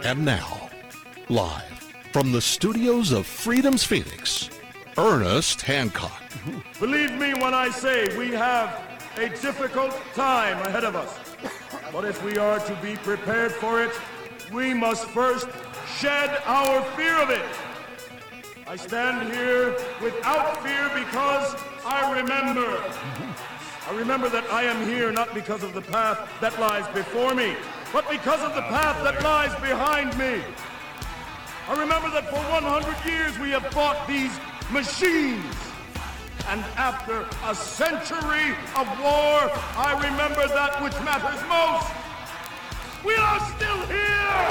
And now, live from the studios of Freedom's Phoenix, Ernest Hancock. Believe me when I say we have a difficult time ahead of us. But if we are to be prepared for it, we must first shed our fear of it. I stand here without fear because I remember that I am here not because of the path that lies before me, but because of the path that lies behind me. I remember that for 100 years we have fought these machines. And after a century of war, I remember that which matters most. We are still here!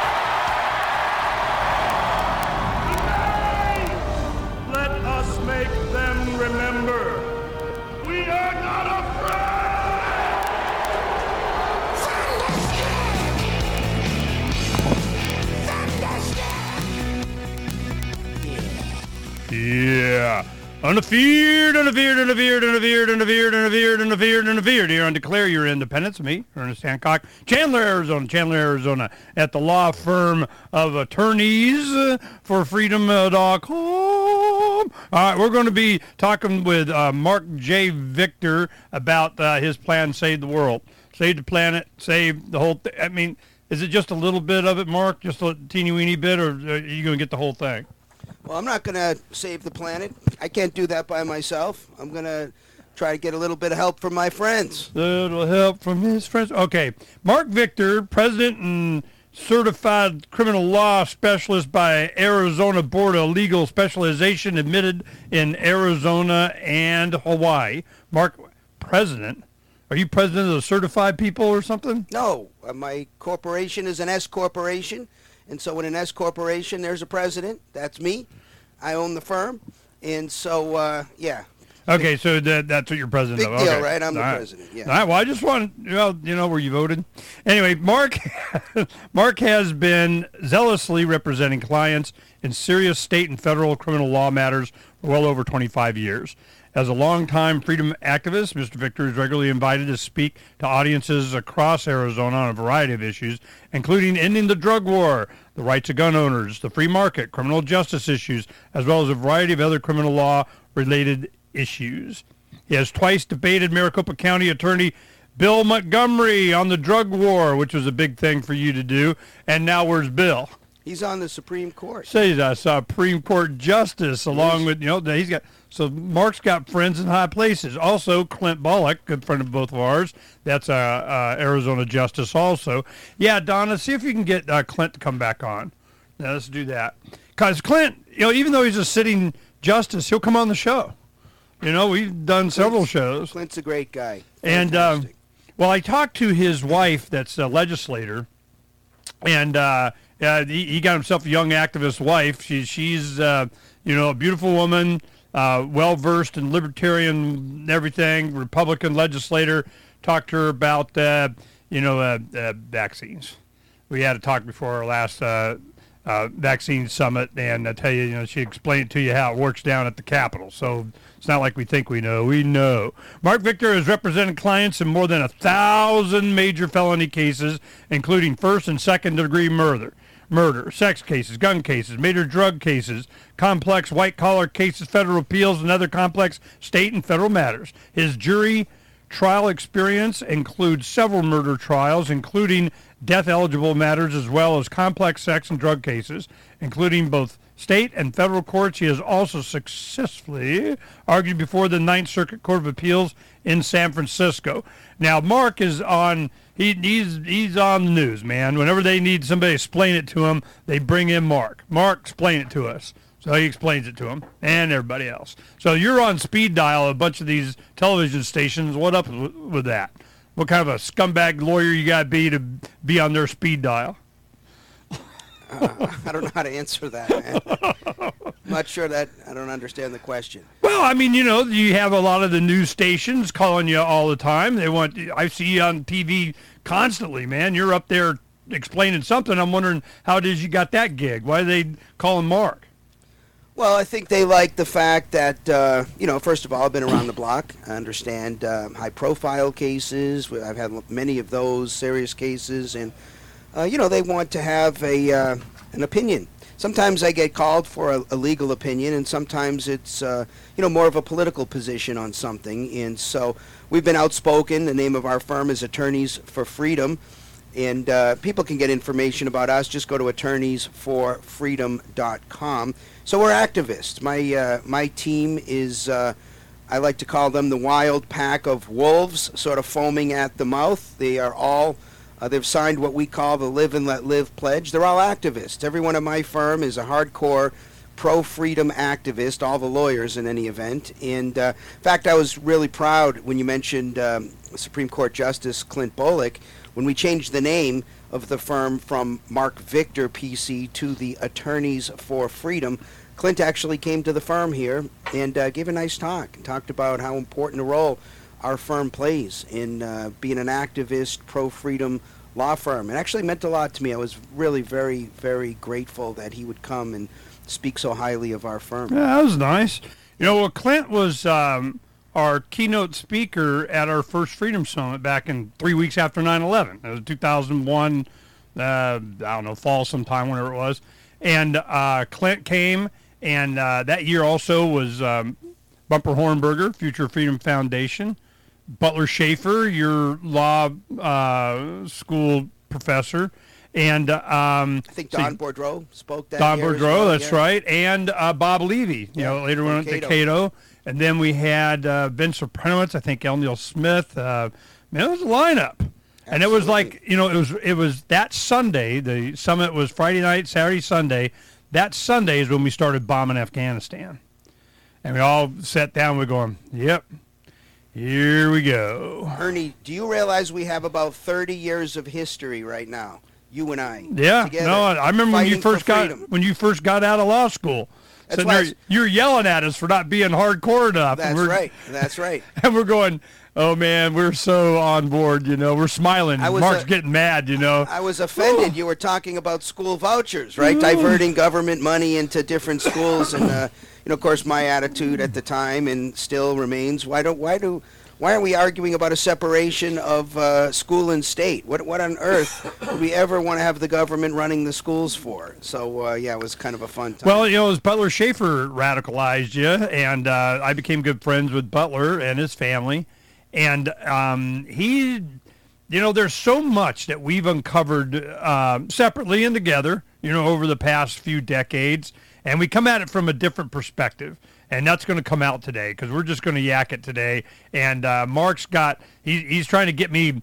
Today, let us make them remember. We are not afraid! Yeah. Unfeared, unfeared, unfeared, unfeared, unfeared, unfeared, unfeared, unfeared. Here on Declare Your Independence. Me, Ernest Hancock, Chandler, Arizona, at the law firm of attorneys for freedom.com. All right, we're going to be talking with Mark J. Victor about his plan, Save the World. Save the planet, save the whole thing. I mean, is it just a little bit of it, Mark? Just a teeny-weeny bit, or are you going to get the whole thing? Well, I'm not going to save the planet. I can't do that by myself. I'm going to try to get a little bit of help from my friends. Little help from his friends. Okay. Mark Victor, president and certified criminal law specialist by Arizona Board of Legal Specialization, admitted in Arizona and Hawaii. Mark, president? Are you president of the certified people or something? No. My corporation is an S corporation. And so in an S corporation, there's a president. That's me. I own the firm. And so, yeah. Okay, so that's what you're president Big of. deal, Okay. right? I'm the All right. president, yeah. All right, well, I just want, where you voted. Anyway, Mark has been zealously representing clients in serious state and federal criminal law matters for well over 25 years. As a longtime freedom activist, Mr. Victor is regularly invited to speak to audiences across Arizona on a variety of issues, including ending the drug war, the rights of gun owners, the free market, criminal justice issues, as well as a variety of other criminal law-related issues. He has twice debated Maricopa County Attorney Bill Montgomery on the drug war, which was a big thing for you to do. And now where's Bill? He's on the Supreme Court. He's a Supreme Court justice, along with, he's got... So Mark's got friends in high places. Also, Clint Bullock, good friend of both of ours. That's Arizona justice also. Yeah, Donna, see if you can get Clint to come back on. Now, let's do that. Because Clint, even though he's a sitting justice, he'll come on the show. We've done several shows. Clint's a great guy. And, I talked to his wife that's a legislator, and he got himself a young activist wife. She's a beautiful woman, well-versed in libertarian everything, Republican legislator. Talked to her about, vaccines. We had a talk before our last vaccine summit, and I tell you, she explained to you how it works down at the Capitol. So it's not like we think we know. We know. Mark Victor has represented clients in more than 1,000 major felony cases, including first and second degree murder, sex cases, gun cases, major drug cases, complex white-collar cases, federal appeals, and other complex state and federal matters. His jury trial experience includes several murder trials, including death-eligible matters, as well as complex sex and drug cases, including both state and federal courts. He has also successfully argued before the Ninth Circuit Court of Appeals in San Francisco. Now, Mark is on... He's on the news, man. Whenever they need somebody to explain it to them, they bring in Mark. Mark, explain it to us. So he explains it to them and everybody else. So you're on speed dial a bunch of these television stations. What up with that? What kind of a scumbag lawyer you got to be on their speed dial? I don't know how to answer that, man. I'm not sure that I don't understand the question. Well, I mean, you have a lot of the news stations calling you all the time. I see you on TV constantly, man. You're up there explaining something. I'm wondering how it is you got that gig. Why are they calling Mark? Well, I think they like the fact that, first of all, I've been around the block. I understand high-profile cases. I've had many of those serious cases, and they want to have an opinion. Sometimes I get called for a legal opinion, and sometimes it's more of a political position on something. And so we've been outspoken. The name of our firm is Attorneys for Freedom, and people can get information about us. Just go to attorneysforfreedom.com. So we're activists. My team is, I like to call them the wild pack of wolves, sort of foaming at the mouth. They are all they've signed what we call the Live and Let Live pledge. They're all activists. Everyone at my firm is a hardcore pro-freedom activist, all the lawyers in any event. And in fact, I was really proud when you mentioned Supreme Court Justice Clint Bolick, when we changed the name of the firm from Mark Victor PC to the Attorneys for Freedom. Clint actually came to the firm here and gave a nice talk and talked about how important a role our firm plays in being an activist, pro-freedom law firm. It actually meant a lot to me. I was really very, very grateful that he would come and speak so highly of our firm. Yeah, that was nice. Clint was our keynote speaker at our first Freedom Summit back in 3 weeks after 9/11. It was 2001, fall sometime, whenever it was. And Clint came, and that year also was Bumper Hornberger, Future Freedom Foundation, Butler Schaefer, your law school professor, and I think Don Boudreaux spoke that Don year Boudreaux, as well, that's right, and Bob Levy, later went to Cato. And then we had Vince Oprenowitz, I think Elniel Smith. It was a lineup. Absolutely. And it was like, it was that Sunday. The summit was Friday night, Saturday, Sunday. That Sunday is when we started bombing Afghanistan. And we all sat down, we're going, yep, here we go. Ernie, do you realize we have about 30 years of history right now, you and I? Yeah, together, no, I remember when you first got out of law school. That's there, you were yelling at us for not being hardcore enough. That's right. That's right. And we're going, oh man, we're so on board. We're smiling. Mark's getting mad. I was offended. You were talking about school vouchers, right? Diverting government money into different schools, and of course, my attitude at the time and still remains: why aren't we arguing about a separation of school and state? What on earth would we ever want to have the government running the schools for? So, it was kind of a fun time. Well, it was Butler Schaefer radicalized you, and I became good friends with Butler and his family. And there's so much that we've uncovered separately and together, over the past few decades. And we come at it from a different perspective. And that's going to come out today because we're just going to yak it today. And Mark's he's trying to get me,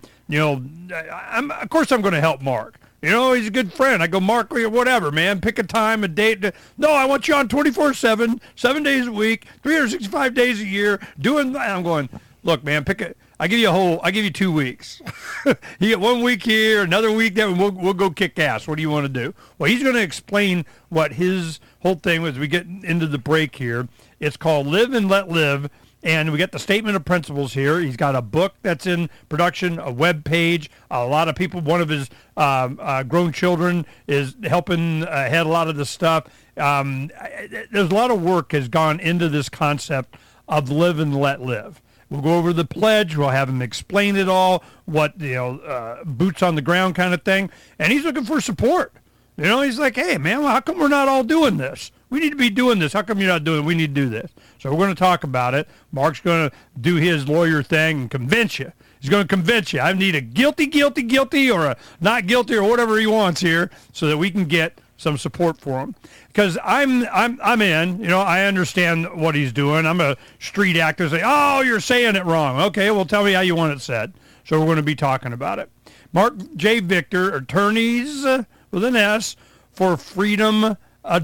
of course I'm going to help Mark. He's a good friend. I go, Mark, whatever, man, pick a time, a date. No, I want you on 24/7, 7 days a week, 365 days a year, doing that. I'm going, look, man, I give you 2 weeks. You get 1 week here, another week there, and we'll go kick ass. What do you want to do? Well, he's going to explain what his whole thing was. We get into the break here. It's called Live and Let Live, and we got the statement of principles here. He's got a book that's in production, a web page. A lot of people, one of his grown children is helping head a lot of this stuff. There's a lot of work has gone into this concept of Live and Let Live. We'll go over the pledge. We'll have him explain it all, what, boots on the ground kind of thing. And he's looking for support. He's like, hey, man, how come we're not all doing this? We need to be doing this. How come you're not doing it? We need to do this. So we're going to talk about it. Mark's going to do his lawyer thing and convince you. He's going to convince you. I need a guilty, or a not guilty, or whatever he wants here, so that we can get some support for him. Because I'm in. I understand what he's doing. I'm a street actor. Say, oh, you're saying it wrong. Okay, well, tell me how you want it said. So we're going to be talking about it. Mark J. Victor, attorneys with an S for freedom.com.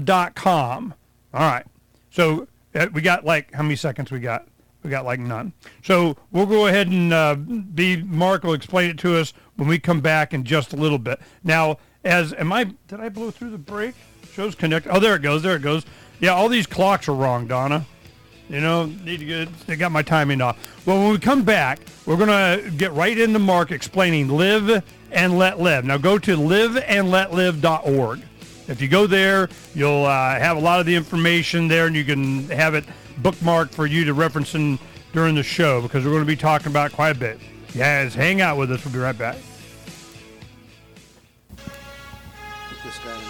All right. So we got how many seconds we got? We got none. So we'll go ahead and Mark will explain it to us when we come back in just a little bit. Now, did I blow through the break? Show's connected. Oh, there it goes. Yeah, all these clocks are wrong, Donna. They got my timing off. Well, when we come back, we're going to get right into Mark explaining Live and Let Live. Now go to liveandletlive.org. If you go there, you'll have a lot of the information there, and you can have it bookmarked for you to reference during the show, because we're going to be talking about it quite a bit. Guys, hang out with us. We'll be right back.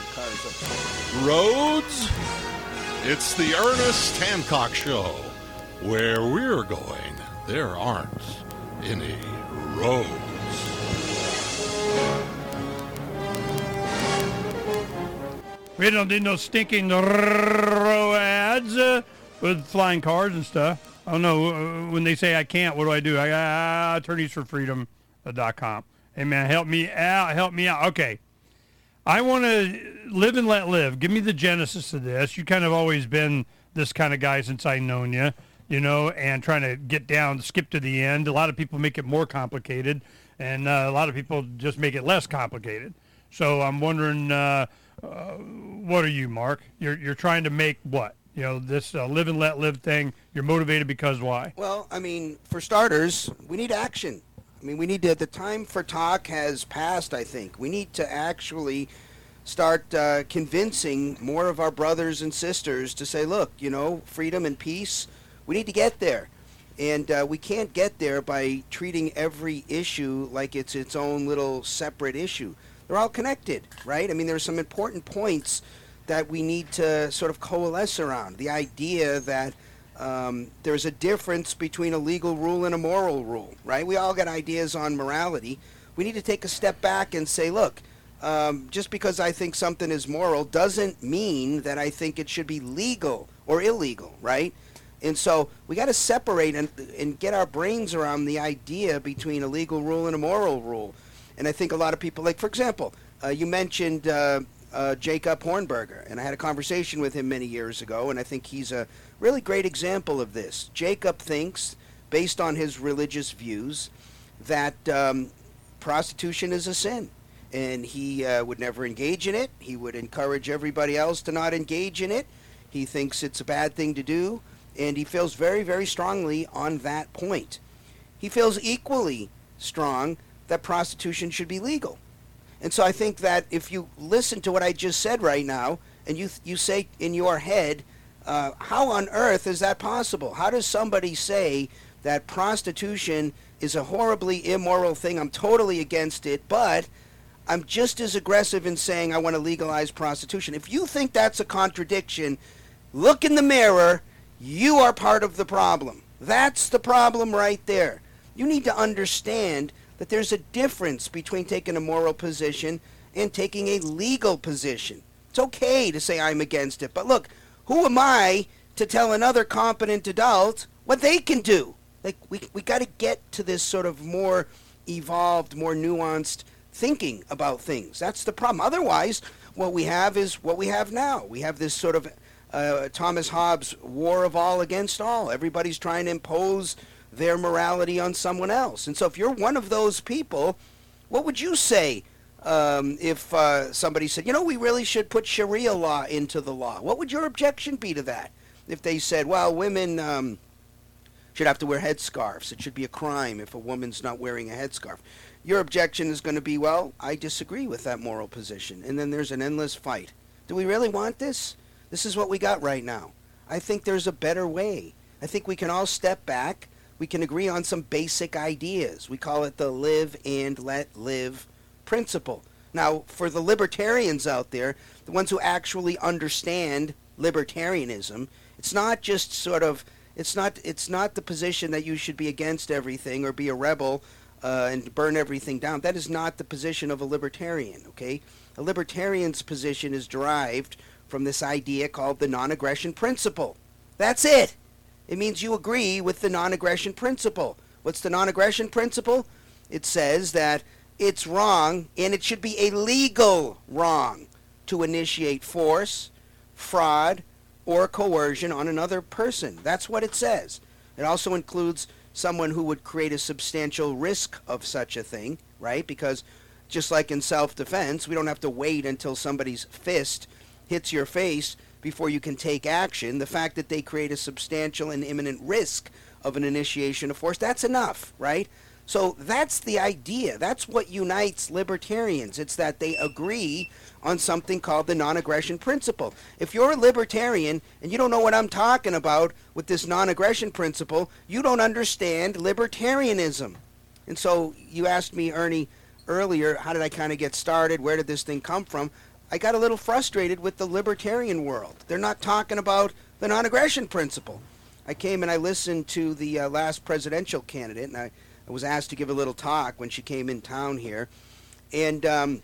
cars up. Roads? It's the Ernest Hancock Show. Where we're going, there aren't any roads. We don't need no stinking roads with flying cars and stuff. I don't know. When they say I can't, what do? attorneysforfreedom.com. Hey, man, help me out. Help me out. Okay. I want to live and let live. Give me the genesis of this. You kind of always been this kind of guy since I've known you, you know, and trying to get down, skip to the end. A lot of people make it more complicated, and a lot of people just make it less complicated. So I'm wondering, what are you, Mark? You're trying to make what? You know, this live and let live thing. You're motivated because why? Well, I mean, for starters, we need action. I mean, we need to, the time for talk has passed, I think. We need to actually start convincing more of our brothers and sisters to say, look, you know, freedom and peace, we need to get there. And we can't get there by treating every issue like it's its own little separate issue. They're all connected, right? I mean, there are some important points that we need to sort of coalesce around. The idea that there's a difference between a legal rule and a moral rule, right? We all got ideas on morality. We need to take a step back and say, look, just because I think something is moral doesn't mean that I think it should be legal or illegal, right? And so we got to separate and get our brains around the idea between a legal rule and a moral rule. And I think a lot of people, like, for example, you mentioned Jacob Hornberger, and I had a conversation with him many years ago, and I think he's a really great example of this. Jacob thinks, based on his religious views, that prostitution is a sin, and he would never engage in it. He would encourage everybody else to not engage in it. He thinks it's a bad thing to do, and he feels very, very strongly on that point. He feels equally strong that prostitution should be legal. And so I think that if you listen to what I just said right now, and you say in your head, how on earth is that possible? How does somebody say that prostitution is a horribly immoral thing? I'm totally against it, but I'm just as aggressive in saying I want to legalize prostitution. If you think that's a contradiction, look in the mirror. You are part of the problem. That's the problem right there. You need to understand that there's a difference between taking a moral position and taking a legal position. It's okay to say I'm against it, but look, who am I to tell another competent adult what they can do? Like, we got to get to this sort of more evolved, more nuanced thinking about things. That's the problem. Otherwise, what we have is what we have now. We have this sort of Thomas Hobbes' war of all against all. Everybody's trying to impose their morality on someone else. And so if you're one of those people, what would you say if somebody said, you know, we really should put Sharia law into the law? What would your objection be to that? If they said, well, women should have to wear headscarves. It should be a crime if a woman's not wearing a headscarf. Your objection is going to be, well, I disagree with that moral position. And then there's an endless fight. Do we really want this? This is what we got right now. I think there's a better way. I think we can all step back. We can agree on some basic ideas. We call it the live and let live principle. Now, for the libertarians out there, the ones who actually understand libertarianism, it's not just sort of, it's not the position that you should be against everything or be a rebel and burn everything down. That is not the position of a libertarian, okay? A libertarian's position is derived from this idea called the non-aggression principle. That's it. It means you agree with the non-aggression principle. What's the non-aggression principle? It says that it's wrong, and it should be a legal wrong, to initiate force, fraud, or coercion on another person. That's what it says. It also includes someone who would create a substantial risk of such a thing, right? Because just like in self-defense, we don't have to wait until somebody's fist hits your face before you can take action. The fact that they create a substantial and imminent risk of an initiation of force, that's enough, right? So that's the idea. That's what unites libertarians. It's that they agree on something called the non-aggression principle. If you're a libertarian and you don't know what I'm talking about with this non-aggression principle, you don't understand libertarianism. And so you asked me, Ernie, earlier, how did I kind of get started? Where did this thing come from? I got a little frustrated with the libertarian world. They're not talking about the non-aggression principle. I came and I listened to the last presidential candidate, and I was asked to give a little talk when she came in town here. And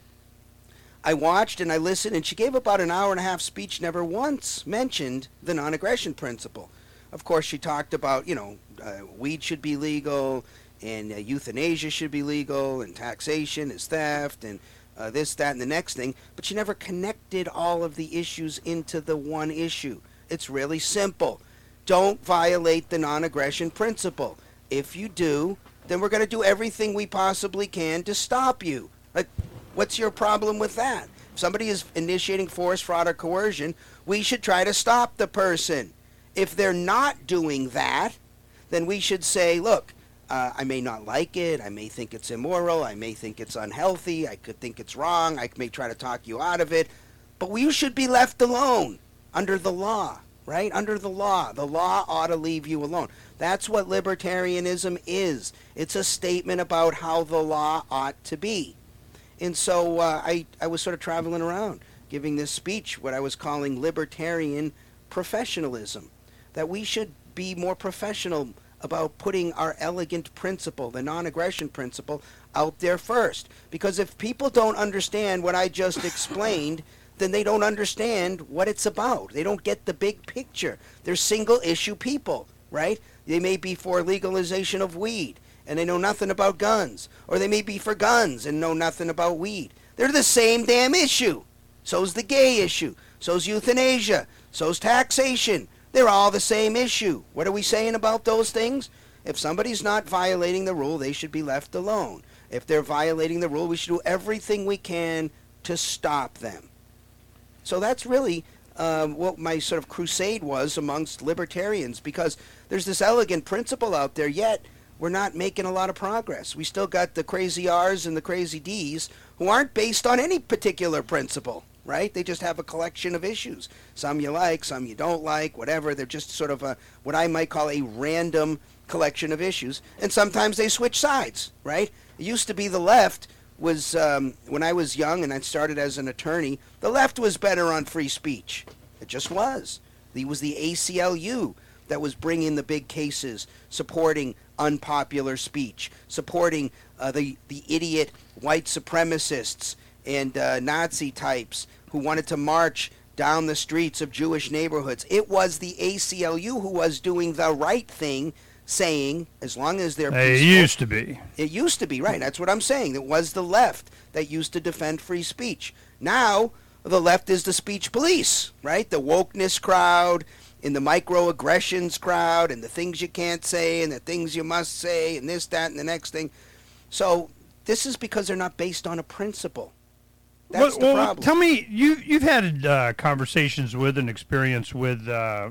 I watched and I listened, and she gave about an hour and a half speech, never once mentioned the non-aggression principle. Of course, she talked about, weed should be legal, and euthanasia should be legal, and taxation is theft, and this, that, and the next thing. But she never connected all of the issues into the one issue. It's really simple. Don't violate the non-aggression principle. If you do, then we're going to do everything we possibly can to stop you. Like, what's your problem with that? If somebody is initiating force, fraud, or coercion, we should try to stop the person. If they're not doing that, then we should say, look, I may not like it, I may think it's immoral, I may think it's unhealthy, I could think it's wrong, I may try to talk you out of it, but you should be left alone under the law, right? Under the law. The law ought to leave you alone. That's what libertarianism is. It's a statement about how the law ought to be. And so I was sort of traveling around giving this speech, what I was calling libertarian professionalism, that we should be more professional about putting our elegant principle, the non-aggression principle, out there first. Because if people don't understand what I just explained, then they don't understand what it's about. They don't get the big picture. They're single-issue people, right? They may be for legalization of weed, and they know nothing about guns. Or they may be for guns and know nothing about weed. They're the same damn issue. So's the gay issue. So's euthanasia. So's taxation. They're all the same issue. What are we saying about those things? If somebody's not violating the rule, they should be left alone. If they're violating the rule, we should do everything we can to stop them. So that's really what my sort of crusade was amongst libertarians, because there's this elegant principle out there, yet we're not making a lot of progress. We still got the crazy R's and the crazy D's who aren't based on any particular principle. Right? They just have a collection of issues. Some you like, some you don't like, whatever. They're just sort of what I might call a random collection of issues. And sometimes they switch sides, right? It used to be the left was, when I was young and I started as an attorney, the left was better on free speech. It just was. It was the ACLU that was bringing the big cases, supporting unpopular speech, supporting the idiot white supremacists and Nazi types who wanted to march down the streets of Jewish neighborhoods. It was the ACLU who was doing the right thing, saying, as long as they're peaceful. It used to be. It used to be, right. That's what I'm saying. It was the left that used to defend free speech. Now, the left is the speech police, right? The wokeness crowd, and the microaggressions crowd, and the things you can't say, and the things you must say, and this, that, and the next thing. So this is because they're not based on a principle. That's the problem. Tell me, you've had conversations with and experience with the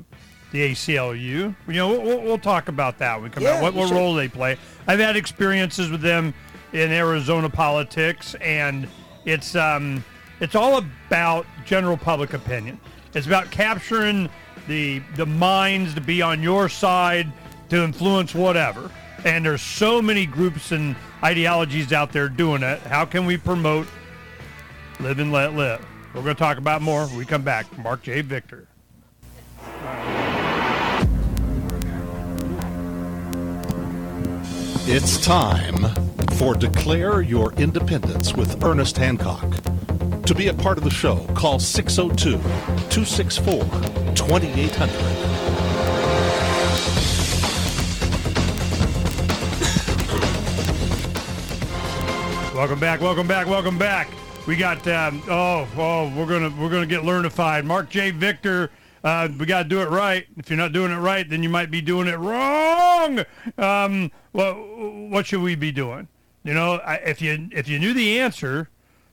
ACLU. We'll talk about that when we come out. What role they play. I've had experiences with them in Arizona politics, and it's all about general public opinion. It's about capturing the minds to be on your side to influence whatever. And there's so many groups and ideologies out there doing it. How can we promote live and let live? We're going to talk about more when we come back. Mark J. Victor. It's time for Declare Your Independence with Ernest Hancock. To be a part of the show, call 602-264-2800. Welcome back. We got we're gonna get learnified. Mark J. Victor. We got to do it right. If you're not doing it right, then you might be doing it wrong. What should we be doing? If you knew the answer,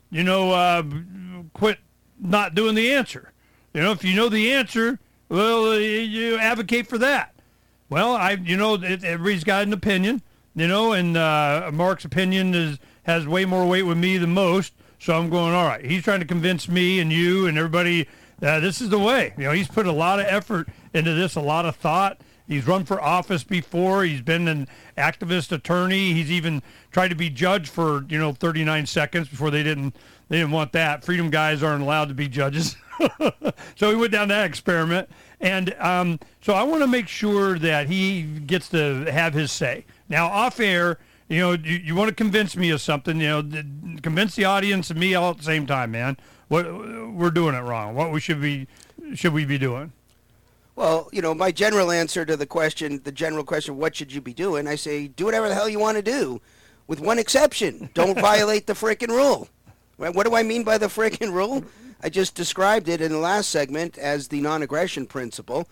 quit not doing the answer. If you know the answer, well, you advocate for that. Well, everybody's got an opinion, and Mark's opinion has way more weight with me than most. So I'm going, all right. He's trying to convince me and you and everybody this is the way. He's put a lot of effort into this, a lot of thought. He's run for office before. He's been an activist attorney. He's even tried to be judge for 39 seconds before they didn't They didn't want that. Freedom guys aren't allowed to be judges. So he went down that experiment. And so I want to make sure that he gets to have his say. Now, off air, you want to convince me of something, convince the audience and me all at the same time, man. What we're doing it wrong. What should we be doing? Well, my general answer to the general question, what should you be doing? I say, do whatever the hell you want to do, with one exception. Don't violate the frickin' rule. What do I mean by the frickin' rule? I just described it in the last segment as the non-aggression principle.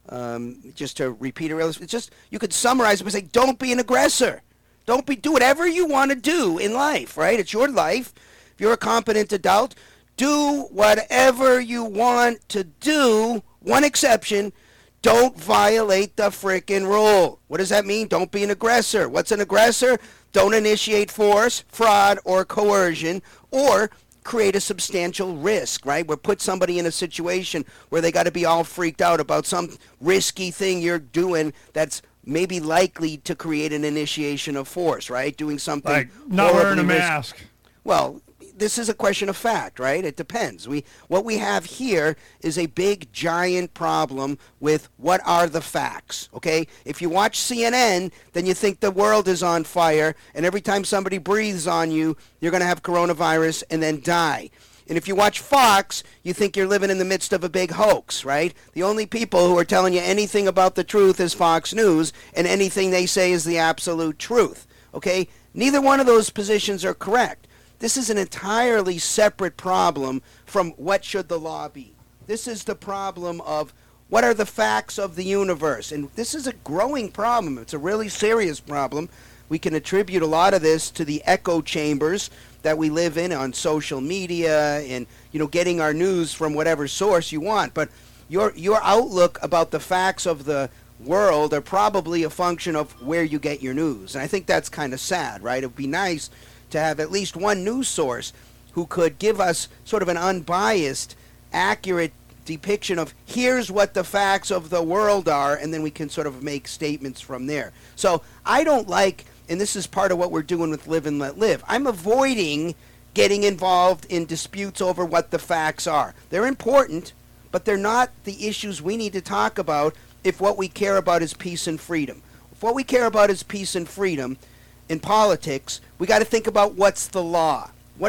Just to repeat it, it's just, you could summarize it by saying, don't be an aggressor. Do whatever you want to do in life, right? It's your life. If you're a competent adult, do whatever you want to do. One exception, don't violate the frickin' rule. What does that mean? Don't be an aggressor. What's an aggressor? Don't initiate force, fraud, or coercion, or create a substantial risk, right? Or put somebody in a situation where they got to be all freaked out about some risky thing you're doing that's maybe likely to create an initiation of force, right? Doing something like not wearing a mask. Well, this is a question of fact, right? It depends. What we have here is a big, giant problem with what are the facts, okay? If you watch CNN, then you think the world is on fire, and every time somebody breathes on you, you're going to have coronavirus and then die. And if you watch Fox, you think you're living in the midst of a big hoax, right? The only people who are telling you anything about the truth is Fox News, and anything they say is the absolute truth, okay? Neither one of those positions are correct. This is an entirely separate problem from what should the law be. This is the problem of what are the facts of the universe. And this is a growing problem. It's a really serious problem. We can attribute a lot of this to the echo chambers that we live in on social media and, getting our news from whatever source you want. But your outlook about the facts of the world are probably a function of where you get your news. And I think that's kind of sad, right? It would be nice to have at least one news source who could give us sort of an unbiased, accurate depiction of here's what the facts of the world are, and then we can sort of make statements from there. So I don't like, and this is part of what we're doing with Live and Let Live, I'm avoiding getting involved in disputes over what the facts are. They're important, but they're not the issues we need to talk about if what we care about is peace and freedom. If what we care about is peace and freedom, in politics, we got to think about what's the law.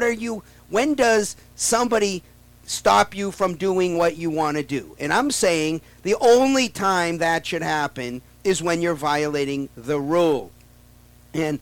When does somebody stop you from doing what you want to do? And I'm saying the only time that should happen is when you're violating the rule. And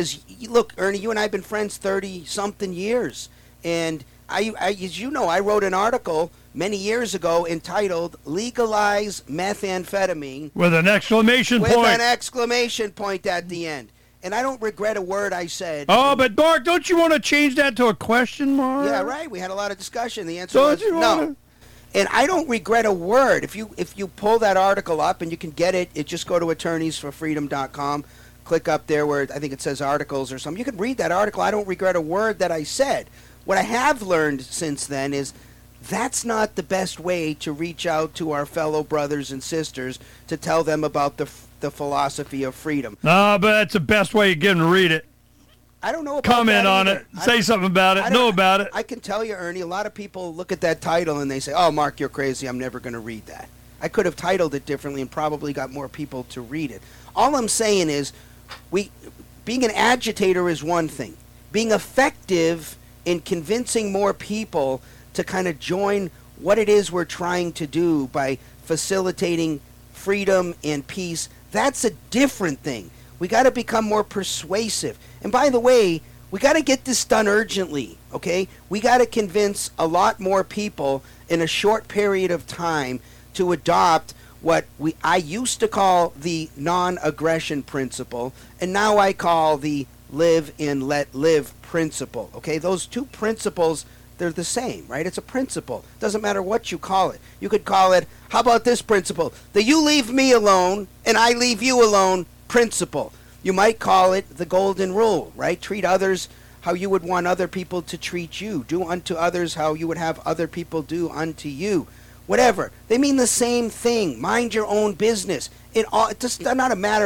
look, Ernie, you and I have been friends 30-something years. And as you know, I wrote an article many years ago entitled Legalize Methamphetamine. With an exclamation point. With an exclamation point at the end. And I don't regret a word I said. Oh, but Mark, don't you want to change that to a question mark? Yeah, right. We had a lot of discussion. The answer was no. And I don't regret a word. If you pull that article up, and you can get it, just go to attorneysforfreedom.com, click up there where I think it says articles or something. You can read that article. I don't regret a word that I said. What I have learned since then is that's not the best way to reach out to our fellow brothers and sisters to tell them about the philosophy of freedom. No, but that's the best way you get them to read it. I don't know about Comment that on either. it. Say something about it. Know about it. I can tell you, Ernie, a lot of people look at that title and they say, oh, Mark, you're crazy. I'm never going to read that. I could have titled it differently and probably got more people to read it. All I'm saying is being an agitator is one thing. Being effective in convincing more people to kind of join what it is we're trying to do by facilitating freedom and peace, that's a different thing. We got to become more persuasive. And by the way, we got to get this done urgently, okay? We got to convince a lot more people in a short period of time to adopt what I used to call the non-aggression principle, and now I call the live and let live principle, okay? Those two principles, they're the same, right? It's a principle. Doesn't matter what you call it. You could call it, how about this principle? The you leave me alone and I leave you alone principle. You might call it the golden rule, right? Treat others how you would want other people to treat you. Do unto others how you would have other people do unto you. Whatever. They mean the same thing. Mind your own business. It's not a matter of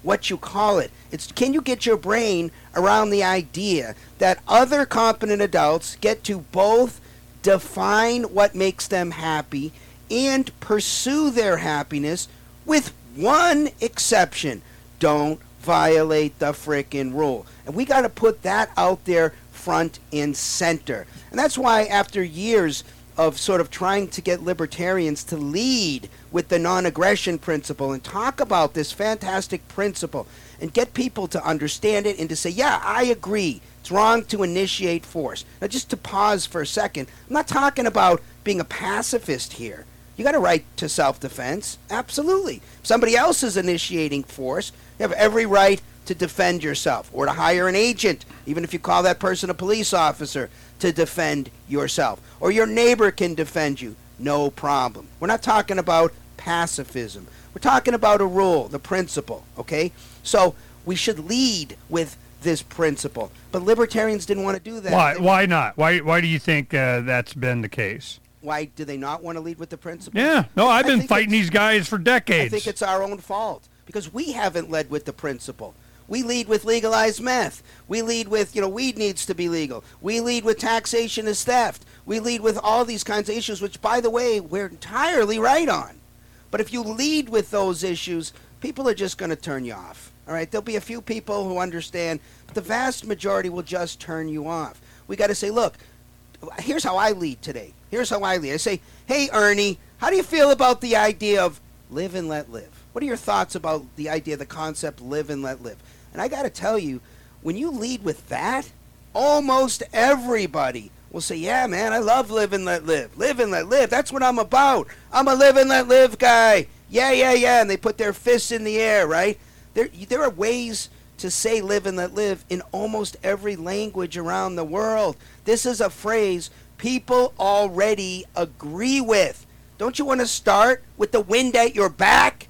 what you call it. It's can you get your brain around the idea that other competent adults get to both define what makes them happy and pursue their happiness with one exception. Don't violate the frickin' rule. And we got to put that out there front and center. And that's why after years of sort of trying to get libertarians to lead with the non-aggression principle and talk about this fantastic principle and get people to understand it and to say, yeah, I agree. It's wrong to initiate force. Now, just to pause for a second, I'm not talking about being a pacifist here. You got a right to self-defense. Absolutely. If somebody else is initiating force, you have every right to defend yourself or to hire an agent, even if you call that person a police officer, to defend yourself. Or your neighbor can defend you. No problem. We're not talking about pacifism. We're talking about a rule, the principle, okay? So we should lead with this principle. But libertarians didn't want to do that. Why not? Why do you think that's been the case? Why do they not want to lead with the principle? Yeah. No, I've been fighting these guys for decades. I think it's our own fault because we haven't led with the principle. We lead with legalized meth. We lead with, weed needs to be legal. We lead with taxation is theft. We lead with all these kinds of issues, which, by the way, we're entirely right on. But if you lead with those issues, people are just going to turn you off. All right? There'll be a few people who understand, but the vast majority will just turn you off. We got to say, look, here's how I lead today. Here's how I lead. I say, hey, Ernie, how do you feel about the idea of live and let live? What are your thoughts about the idea, the concept live and let live? And I got to tell you, when you lead with that, almost everybody will say, yeah, man, I love live and let live. Live and let live. That's what I'm about. I'm a live and let live guy. Yeah. And they put their fists in the air, right? There are ways to say live and let live in almost every language around the world. This is a phrase people already agree with. Don't you want to start with the wind at your back?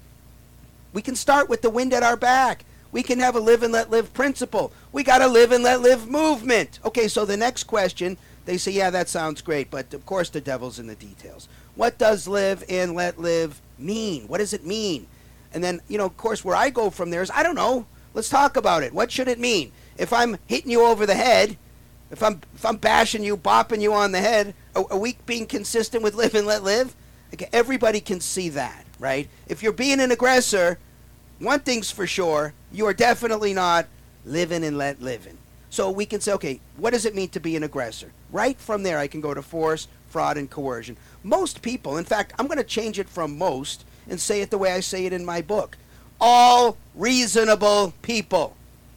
We can start with the wind at our back. We can have a live and let live principle. We got a live and let live movement. Okay, so the next question, they say, yeah, that sounds great, but of course the devil's in the details. What does live and let live mean? What does it mean? And then, of course, where I go from there is, I don't know. Let's talk about it. What should it mean? If I'm hitting you over the head, if I'm bashing you, bopping you on the head, are we being consistent with live and let live? Okay, everybody can see that, right? If you're being an aggressor, one thing's for sure, you are definitely not living and let living. So we can say, okay, what does it mean to be an aggressor? Right from there, I can go to force, fraud, and coercion. Most people, in fact, I'm going to change it from most and say it the way I say it in my book. All reasonable people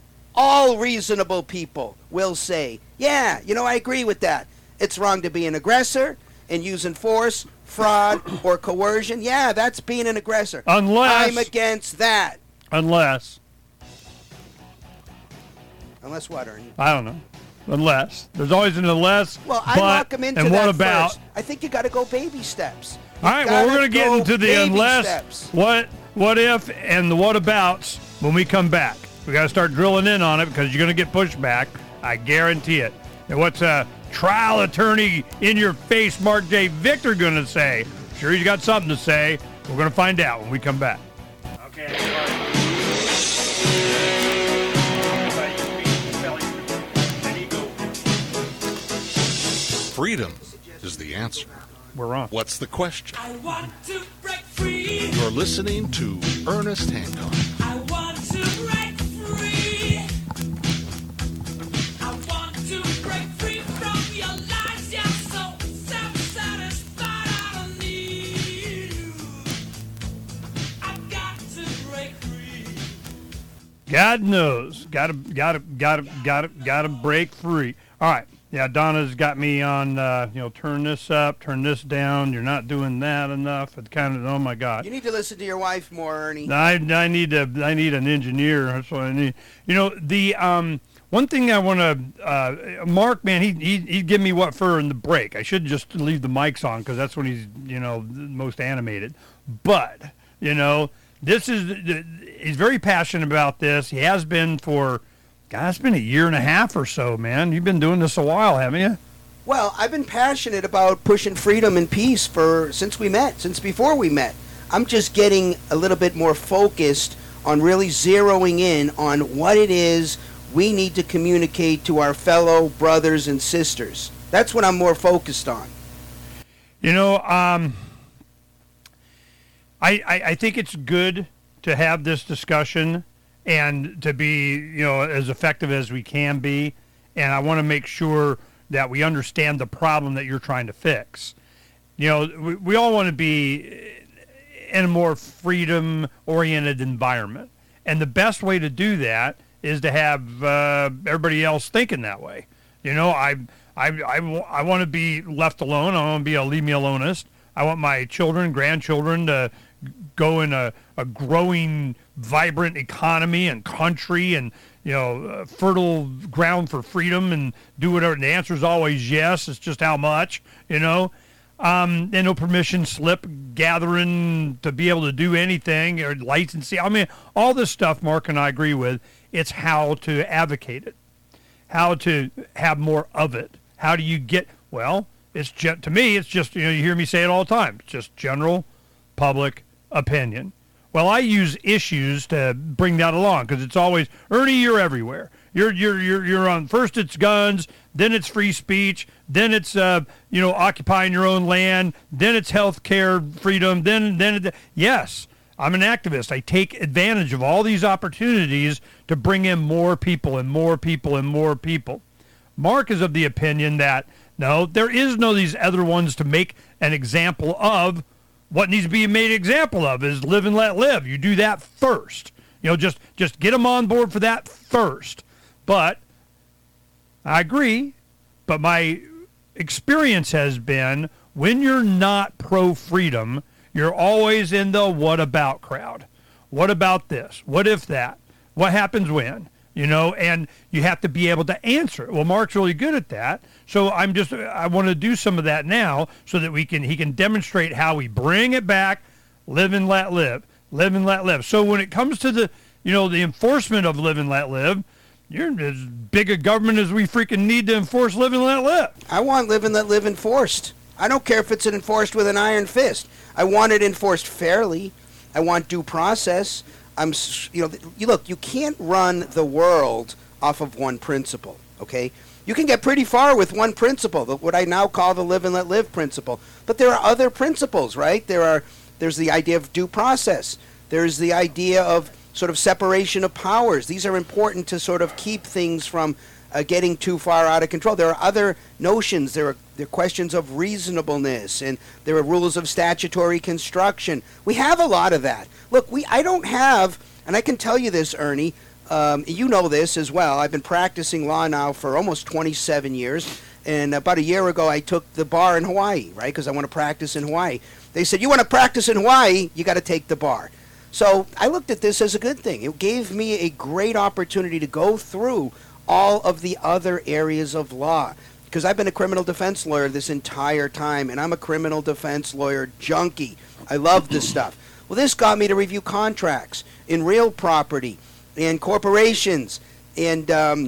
will say, yeah, I agree with that. It's wrong to be an aggressor and using force, fraud, or coercion. Yeah, that's being an aggressor. Unless I'm against that. Unless what, Ernie? I don't know. Unless. There's always an unless. Well, I lock them into and that what about? First. I think you got to go baby steps. All right, well, we're going to get into the unless, steps. what if, and the what abouts when we come back. We got to start drilling in on it because you're going to get pushback. I guarantee it. And what's a trial attorney in your face, Mark J. Victor, going to say? Sure, he's got something to say. We're going to find out when we come back. Okay. Freedom is the answer. We're on. What's the question? I want to break free. You're listening to Ernest Hancock. I want to break free. I want to break free from your lies. You're so self-satisfied. I don't need you. I've got to break free. God knows. Gotta break free. All right. Yeah, Donna's got me on, turn this up, turn this down. You're not doing that enough. It's kind of, oh my God. You need to listen to your wife more, Ernie. I need an engineer. That's what I need. The one thing I want to, Mark, man, he'd give me what for in the break. I should just leave the mics on because that's when he's, most animated. But, this is, he's very passionate about this. He has been for, God, it's been a year and a half or so, man. You've been doing this a while, haven't you? Well, I've been passionate about pushing freedom and peace since before we met. I'm just getting a little bit more focused on really zeroing in on what it is we need to communicate to our fellow brothers and sisters. That's what I'm more focused on. You know, I think it's good to have this discussion and to be, you know, as effective as we can be. And I want to make sure that we understand the problem that you're trying to fix. You know, we all want to be in a more freedom-oriented environment. And the best way to do that is to have everybody else thinking that way. You know, I want to be left alone. I want to be a leave-me-alonist. I want my children, grandchildren to go in a growing, vibrant economy and country and, you know, fertile ground for freedom and do whatever. And the answer is always yes. It's just how much, you know. And no permission slip gathering to be able to do anything or licensing. I mean, all this stuff Mark and I agree with. It's how to advocate it, how to have more of it. How do you get, well, to me, it's just, you know, you hear me say it all the time. It's just general public opinion. Well, I use issues to bring that along because it's always, Ernie, you're everywhere. You're on, first it's guns, then it's free speech, then it's, occupying your own land, then it's health care freedom, yes, I'm an activist. I take advantage of all these opportunities to bring in more people and more people and more people. Mark is of the opinion that, no, there is no these other ones to make an example of. What needs to be made an example of is live and let live. You do that first. You know, just get them on board for that first. But I agree, but my experience has been when you're not pro-freedom, you're always in the what about crowd. What about this? What if that? What happens when? You know, and you have to be able to answer it. Well, Mark's really good at that. So I want to do some of that now so that he can demonstrate how we bring it back, live and let live, live and let live. So when it comes to the enforcement of live and let live, you're as big a government as we freaking need to enforce live and let live. I want live and let live enforced. I don't care if it's enforced with an iron fist. I want it enforced fairly. I want due process. Look, you can't run the world off of one principle, okay? You can get pretty far with one principle, what I now call the live and let live principle. But there are other principles, right? There's the idea of due process. There's the idea of sort of separation of powers. These are important to sort of keep things from getting too far out of control. There are other notions. There are questions of reasonableness, and there are rules of statutory construction. We have a lot of that. Look, I don't have, and I can tell you this, Ernie, you know this as well. I've been practicing law now for almost 27 years, and about a year ago I took the bar in Hawaii, right, because I want to practice in Hawaii. They said, you want to practice in Hawaii, you got to take the bar. So I looked at this as a good thing. It gave me a great opportunity to go through all of the other areas of law, because I've been a criminal defense lawyer this entire time, and I'm a criminal defense lawyer junkie. I love this stuff. Well, this got me to review contracts in real property and corporations and,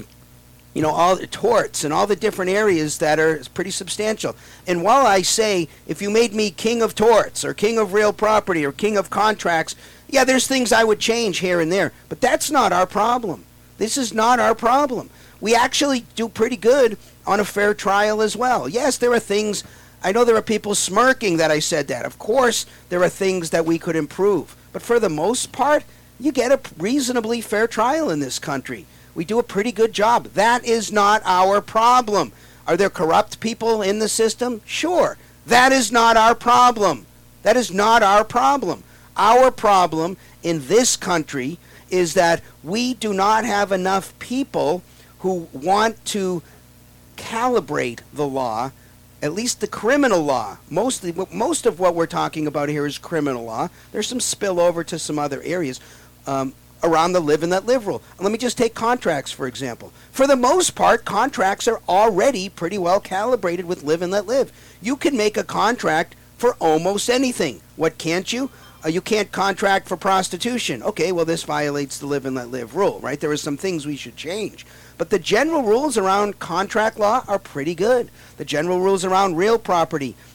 all the torts and all the different areas that are pretty substantial. And while I say, if you made me king of torts or king of real property or king of contracts, yeah, there's things I would change here and there, but that's not our problem. This is not our problem. We actually do pretty good on a fair trial as well. Yes, there are things, I know there are people smirking that I said that. Of course, there are things that we could improve. But for the most part, you get a reasonably fair trial in this country. We do a pretty good job. That is not our problem. Are there corrupt people in the system? Sure. That is not our problem. That is not our problem. Our problem in this country is that we do not have enough people who want to calibrate the law, at least the criminal law. Most of what we're talking about here is criminal law. There's some spillover to some other areas around the live and let live rule. Let me just take contracts, for example. For the most part, contracts are already pretty well calibrated with live and let live. You can make a contract for almost anything. What can't you? You can't contract for prostitution. Okay, well, this violates the live and let live rule, right? There are some things we should change. But the general rules around contract law are pretty good. The general rules around real property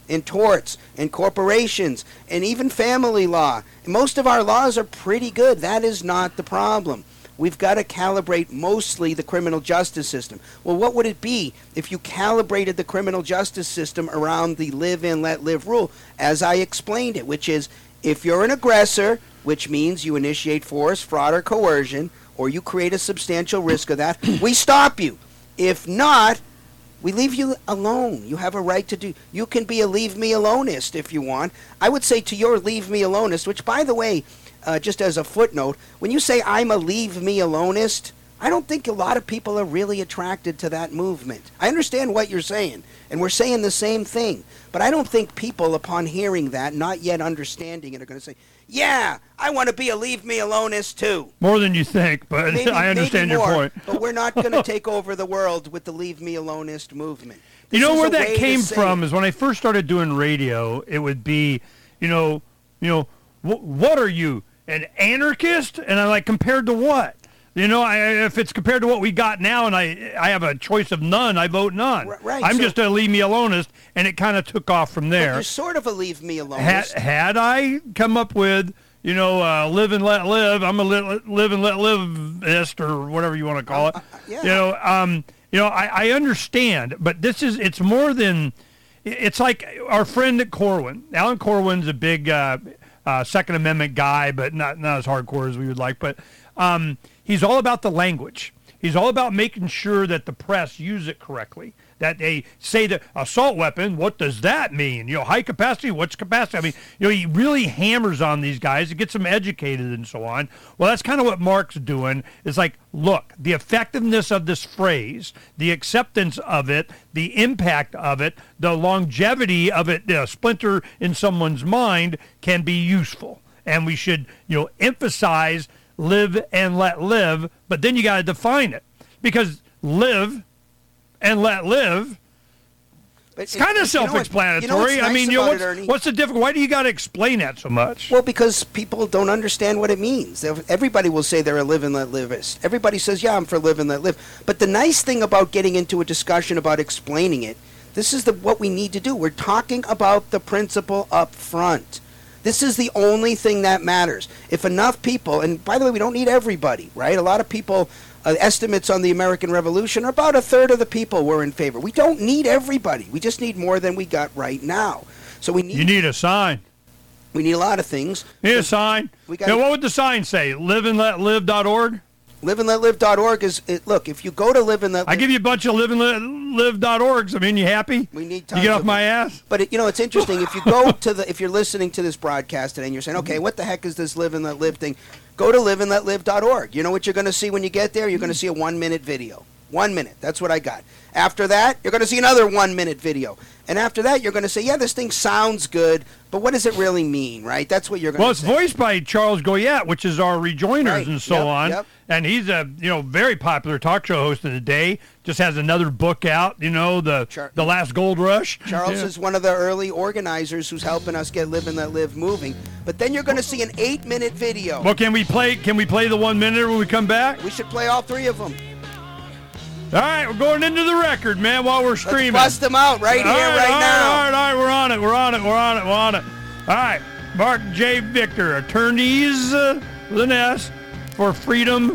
in torts, in corporations, and even family law. Most of our laws are pretty good. That is not the problem. We've got to calibrate mostly the criminal justice system. Well, what would it be if you calibrated the criminal justice system around the live and let live rule, as I explained it, which is if you're an aggressor, which means you initiate force, fraud, or coercion, or you create a substantial risk of that, we stop you. If not, we leave you alone. You have a right to do. You can be a leave me aloneist if you want. I would say to your leave me aloneist, which, by the way, just as a footnote, when you say I'm a leave me aloneist, I don't think a lot of people are really attracted to that movement. I understand what you're saying, and we're saying the same thing. But I don't think people, upon hearing that, not yet understanding it, are going to say, yeah, I want to be a leave me aloneist too. More than you think, but Maybe, I understand maybe your more, point. But we're not going to take over the world with the leave me aloneist movement. You This know is where a that way to came say from it. is when I first started doing radio, it would be, what are you, an anarchist? And I'm like, compared to what? If it's compared to what we got now and I have a choice of none, I vote none. Right, I'm so- just a leave me aloneist, and it kind of took off from But there. you're sort of a leave me aloneist. Had I come up with, live and let live, I'm a live and let liveist or whatever you want to call it. yeah. I understand, but it's more than, it's like our friend Corwin. Alan Corwin's a big Second Amendment guy, but not as hardcore as we would like. But he's all about the language. He's all about making sure that the press use it correctly. That they say that assault weapon, what does that mean? High capacity, what's capacity? I mean, he really hammers on these guys to get them educated and so on. Well, that's kind of what Mark's doing. It's like, look, the effectiveness of this phrase, the acceptance of it, the impact of it, the longevity of it, the splinter in someone's mind can be useful. And we should, emphasize live and let live, but then you got to define it. Because live and let live, it's kind of self-explanatory. I mean, what's the difference? Why do you got to explain that so much? Well, because people don't understand what it means. Everybody will say they're a live and let liveist. Everybody says, yeah, I'm for live and let live. But the nice thing about getting into a discussion about explaining it, this is what we need to do. We're talking about the principle up front. This is the only thing that matters. If enough people, and by the way, we don't need everybody, right? A lot of people, estimates on the American Revolution are about a third of the people were in favor. We don't need everybody. We just need more than we got right now. So you need a sign. We need a lot of things. You need a sign. What would the sign say? liveandletlive.org? Liveandletlive.org is, look, if you go to live and let live. I give you a bunch of liveandletlive.orgs. I mean, you happy? We need tons You get off of my them. ass? But, it's interesting. If you go to if you're listening to this broadcast today and you're saying, okay, what the heck is this live and let live thing? Go to liveandletlive.org. You know what you're going to see when you get there? You're going to see a 1-minute video. 1 minute. That's what I got. After that, you're going to see another 1-minute video. And after that, you're going to say, yeah, this thing sounds good, but what does it really mean, right? That's what you're going to say. Well, it's voiced by Charles Goyette, which is our rejoiners Right. and so on. Yep. And he's a very popular talk show host of the day. Just has another book out, the Last Gold Rush. Charles is one of the early organizers who's helping us get Live and Let Live moving. But then you're going to see an 8-minute video. Well, can we play the 1 minute when we come back? We should play all 3 of them. All right, we're going into the record, man, while we're streaming. Let's bust them out right here, right now. All right, we're on it. All right, Mark J. Victor, attorneys with an S for freedom.com,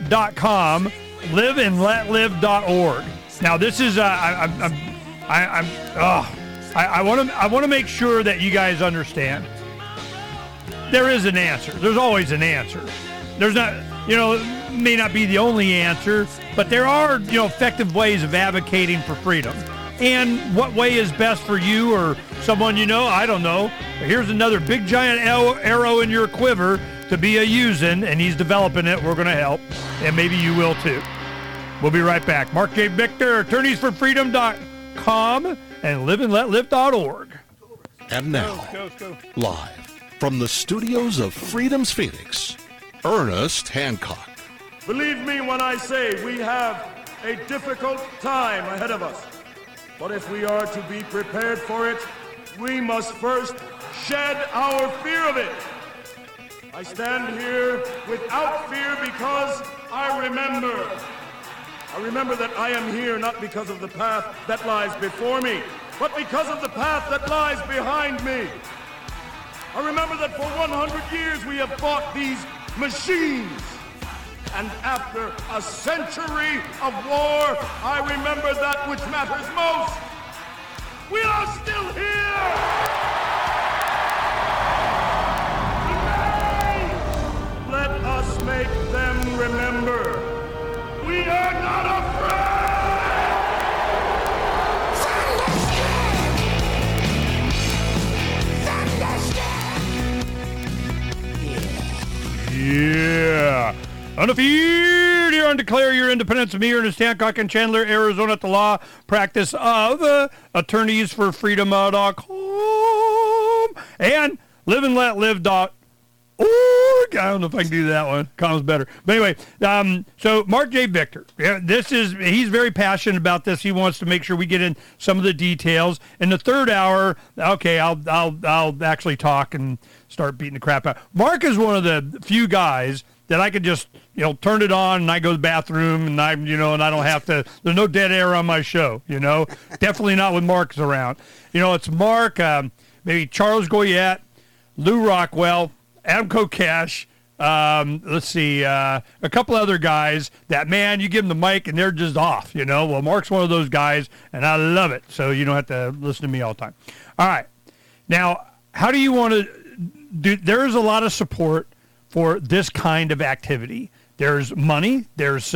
liveandletlive.org. Now, this is I want to make sure that you guys understand. There is an answer. There's always an answer. There's not, may not be the only answer, but there are, effective ways of advocating for freedom. And what way is best for you or someone I don't know. Here's another big giant arrow in your quiver to be using, and he's developing it. We're going to help, and maybe you will too. We'll be right back. Mark J. Victor, attorneysforfreedom.com and liveandletlive.org. And now, Go. live from the studios of Freedom's Phoenix, Ernest Hancock. Believe me when I say we have a difficult time ahead of us. But if we are to be prepared for it, we must first shed our fear of it. I stand here without fear because I remember that I am here not because of the path that lies before me, but because of the path that lies behind me. I remember that for 100 years we have fought these machines. And after a century of war, I remember that which matters most. We are still here! Remain! Let us make them remember. We are not afraid! Yeah. Undefeated here on Declare Your Independence. Me, Ernest Hancock in Chandler, Arizona at the law practice of attorneys for freedom.com and liveandletlive.org. I don't know if I can do that one. Comes better. But anyway, so Mark J. Victor, he's very passionate about this. He wants to make sure we get in some of the details. In the third hour, okay, I'll actually talk and start beating the crap out. Mark is one of the few guys that I could just, turn it on and I go to the bathroom and and I don't have to, there's no dead air on my show, Definitely not when Mark's around. It's Mark, maybe Charles Goyette, Lou Rockwell, Adam Kokesh, let's see, a couple other guys that, man, you give them the mic and they're just off, Well, Mark's one of those guys, and I love it, so you don't have to listen to me all the time. All right. Now, how do you want to do? There's a lot of support for this kind of activity. There's money. There's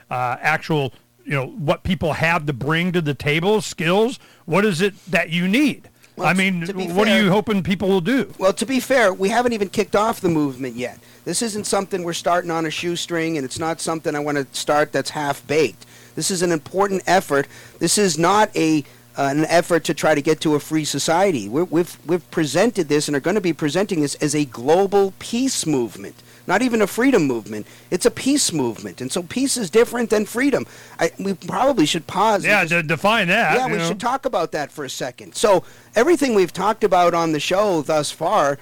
actual, what people have to bring to the table, skills. What is it that you need? Well, what are you hoping people will do? Well, to be fair, we haven't even kicked off the movement yet. This isn't something we're starting on a shoestring, and it's not something I want to start that's half-baked. This is an important effort. This is not an effort to try to get to a free society. We've presented this and are going to be presenting this as a global peace movement. Not even a freedom movement. It's a peace movement. And so peace is different than freedom. We probably should pause. Yeah, to define that. Yeah, we should talk about that for a second. So everything we've talked about on the show thus far,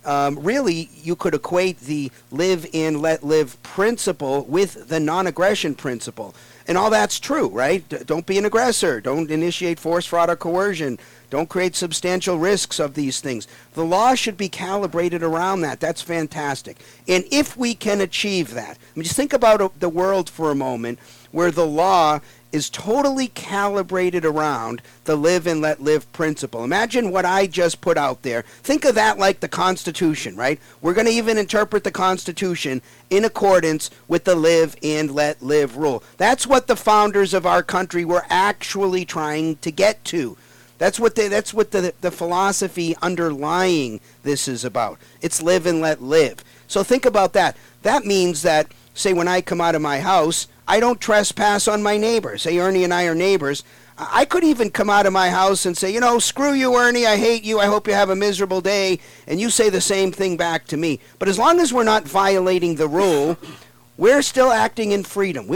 really you could equate the live in, let live principle with the non-aggression principle. And all that's true, right? Don't be an aggressor. Don't initiate force, fraud, or coercion. Don't create substantial risks of these things. The law should be calibrated around that. That's fantastic. And if we can achieve that, just think about the world for a moment where the law is totally calibrated around the live and let live principle. Imagine what I just put out there. Think of that like the Constitution, right? We're going to even interpret the Constitution in accordance with the live and let live rule. That's what the founders of our country were actually trying to get to. That's what the philosophy underlying this is about. It's live and let live. So think about that. That means that, say, when I come out of my house, I don't trespass on my neighbors. Say Ernie and I are neighbors. I could even come out of my house and say, screw you, Ernie, I hate you, I hope you have a miserable day, and you say the same thing back to me. But as long as we're not violating the rule, we're still acting in freedom.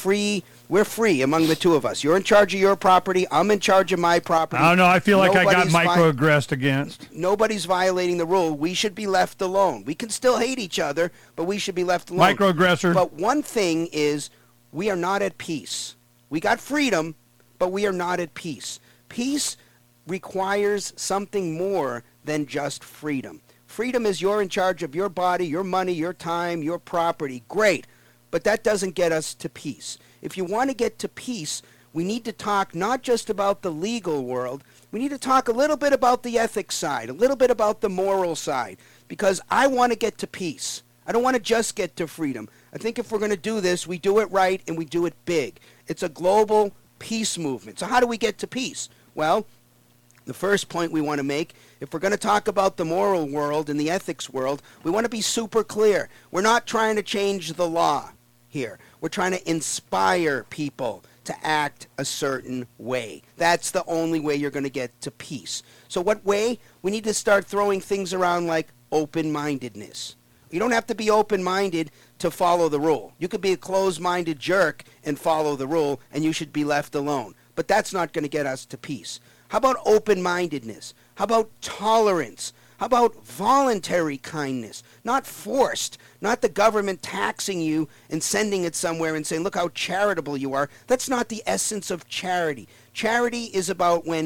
We're free among the two of us. You're in charge of your property. I'm in charge of my property. I don't know. I feel like I got microaggressed against. Nobody's violating the rule. We should be left alone. We can still hate each other, but we should be left alone. Microaggressor. But one thing is, we are not at peace. We got freedom, but we are not at peace. Peace requires something more than just freedom. Freedom is you're in charge of your body, your money, your time, your property. Great. But that doesn't get us to peace. If you want to get to peace, we need to talk not just about the legal world. We need to talk a little bit about the ethics side, a little bit about the moral side, because I want to get to peace. I don't want to just get to freedom. I think if we're going to do this, we do it right and we do it big. It's a global peace movement. So how do we get to peace? Well, the first point we want to make, if we're going to talk about the moral world and the ethics world, we want to be super clear. We're not trying to change the law here. We're trying to inspire people to act a certain way. That's the only way you're going to get to peace. So what way? We need to start throwing things around like open-mindedness. You don't have to be open-minded to follow the rule. You could be a closed-minded jerk and follow the rule, and you should be left alone. But that's not going to get us to peace. How about open-mindedness? How about tolerance? How about voluntary kindness? Not forced. Not the government taxing you and sending it somewhere and saying, look how charitable you are. That's not the essence of charity. Charity is about when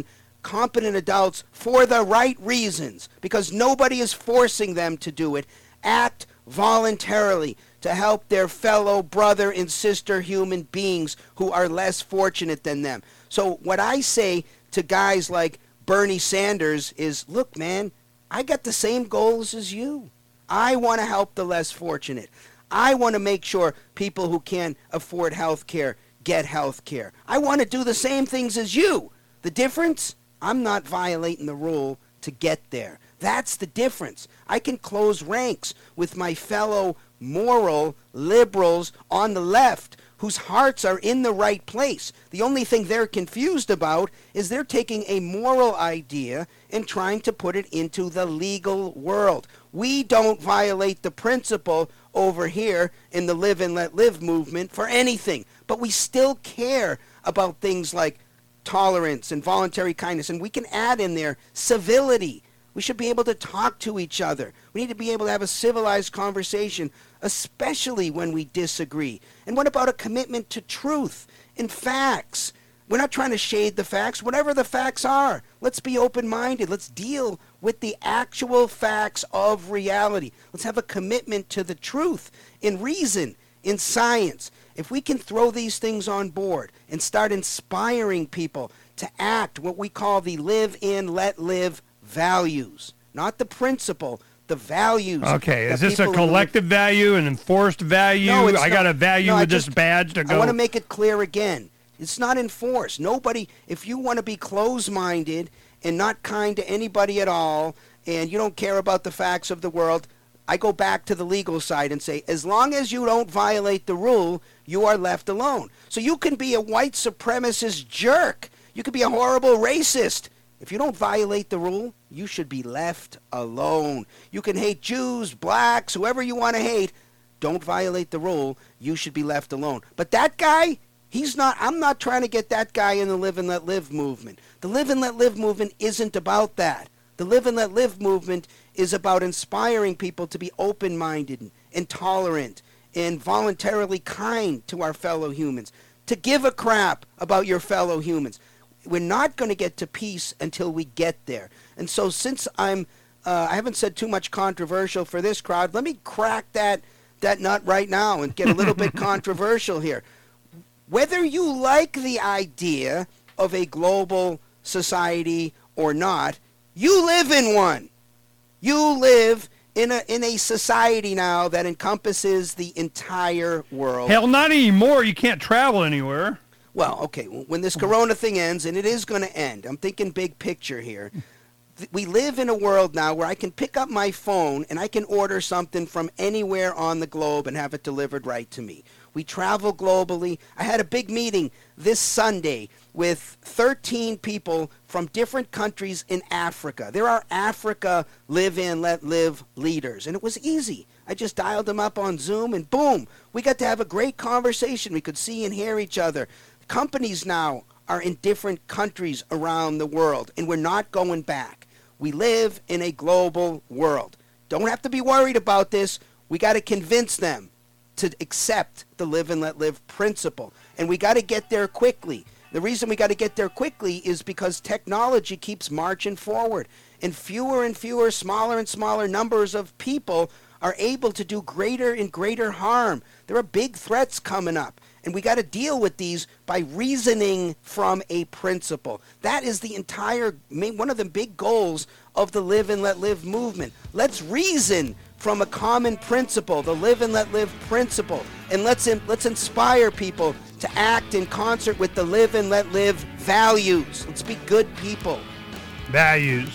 competent adults for the right reasons, because nobody is forcing them to do it, act voluntarily to help their fellow brother and sister human beings who are less fortunate than them. So what I say to guys like Bernie Sanders is, look, man, I got the same goals as you. I want to help the less fortunate. I want to make sure people who can't afford health care get health care. I want to do the same things as you. The difference? I'm not violating the rule to get there. That's the difference. I can close ranks with my fellow moral liberals on the left whose hearts are in the right place. The only thing they're confused about is they're taking a moral idea and trying to put it into the legal world. We don't violate the principle over here in the Live and Let Live movement for anything, but we still care about things like tolerance and voluntary kindness, and we can add in there civility. We should be able to talk to each other. We need to be able to have a civilized conversation, especially when we disagree. And what about a commitment to truth and facts? We're not trying to shade the facts. Whatever the facts are, let's be open-minded. Let's deal with the actual facts of reality. Let's have a commitment to the truth in reason, in science. If we can throw these things on board and start inspiring people to act what we call the live in, let live values, not the principle, the values. Okay, is this a collective value, an enforced value? No, it's I got a value with this badge to go. I want to make it clear again. It's not enforced. Nobody, if you want to be close-minded and not kind to anybody at all, and you don't care about the facts of the world, I go back to the legal side and say, as long as you don't violate the rule, you are left alone. So you can be a white supremacist jerk. You could be a horrible racist. If you don't violate the rule, you should be left alone. You can hate Jews, blacks, whoever you want to hate. Don't violate the rule. You should be left alone. But that guy, I'm not trying to get that guy in the Live and Let Live movement. The Live and Let Live movement isn't about that. The Live and Let Live movement is about inspiring people to be open-minded and tolerant and voluntarily kind to our fellow humans, to give a crap about your fellow humans. We're not going to get to peace until we get there. And so since I haven't said too much controversial for this crowd, let me crack that nut right now and get a little bit controversial here. Whether you like the idea of a global society or not, you live in one. You live in a society now that encompasses the entire world. Hell, not anymore. You can't travel anywhere. Well, okay, when this corona thing ends, and it is going to end, I'm thinking big picture here. We live in a world now where I can pick up my phone and I can order something from anywhere on the globe and have it delivered right to me. We travel globally. I had a big meeting this Sunday with 13 people from different countries in Africa. There are Africa Live in, Let Live leaders, and it was easy. I just dialed them up on Zoom, and boom, we got to have a great conversation. We could see and hear each other. Companies now are in different countries around the world, and we're not going back. We live in a global world. Don't have to be worried about this. We got to convince them to accept the Live and Let Live principle, and we got to get there quickly. The reason we got to get there quickly is because technology keeps marching forward, and fewer, smaller and smaller numbers of people are able to do greater and greater harm. There are big threats coming up, and we got to deal with these by reasoning from a principle. That is the one of the big goals of the Live and Let Live movement. Let's reason from a common principle, the Live and Let Live principle, and let's inspire people to act in concert with the Live and Let Live values. Let's be good people. Values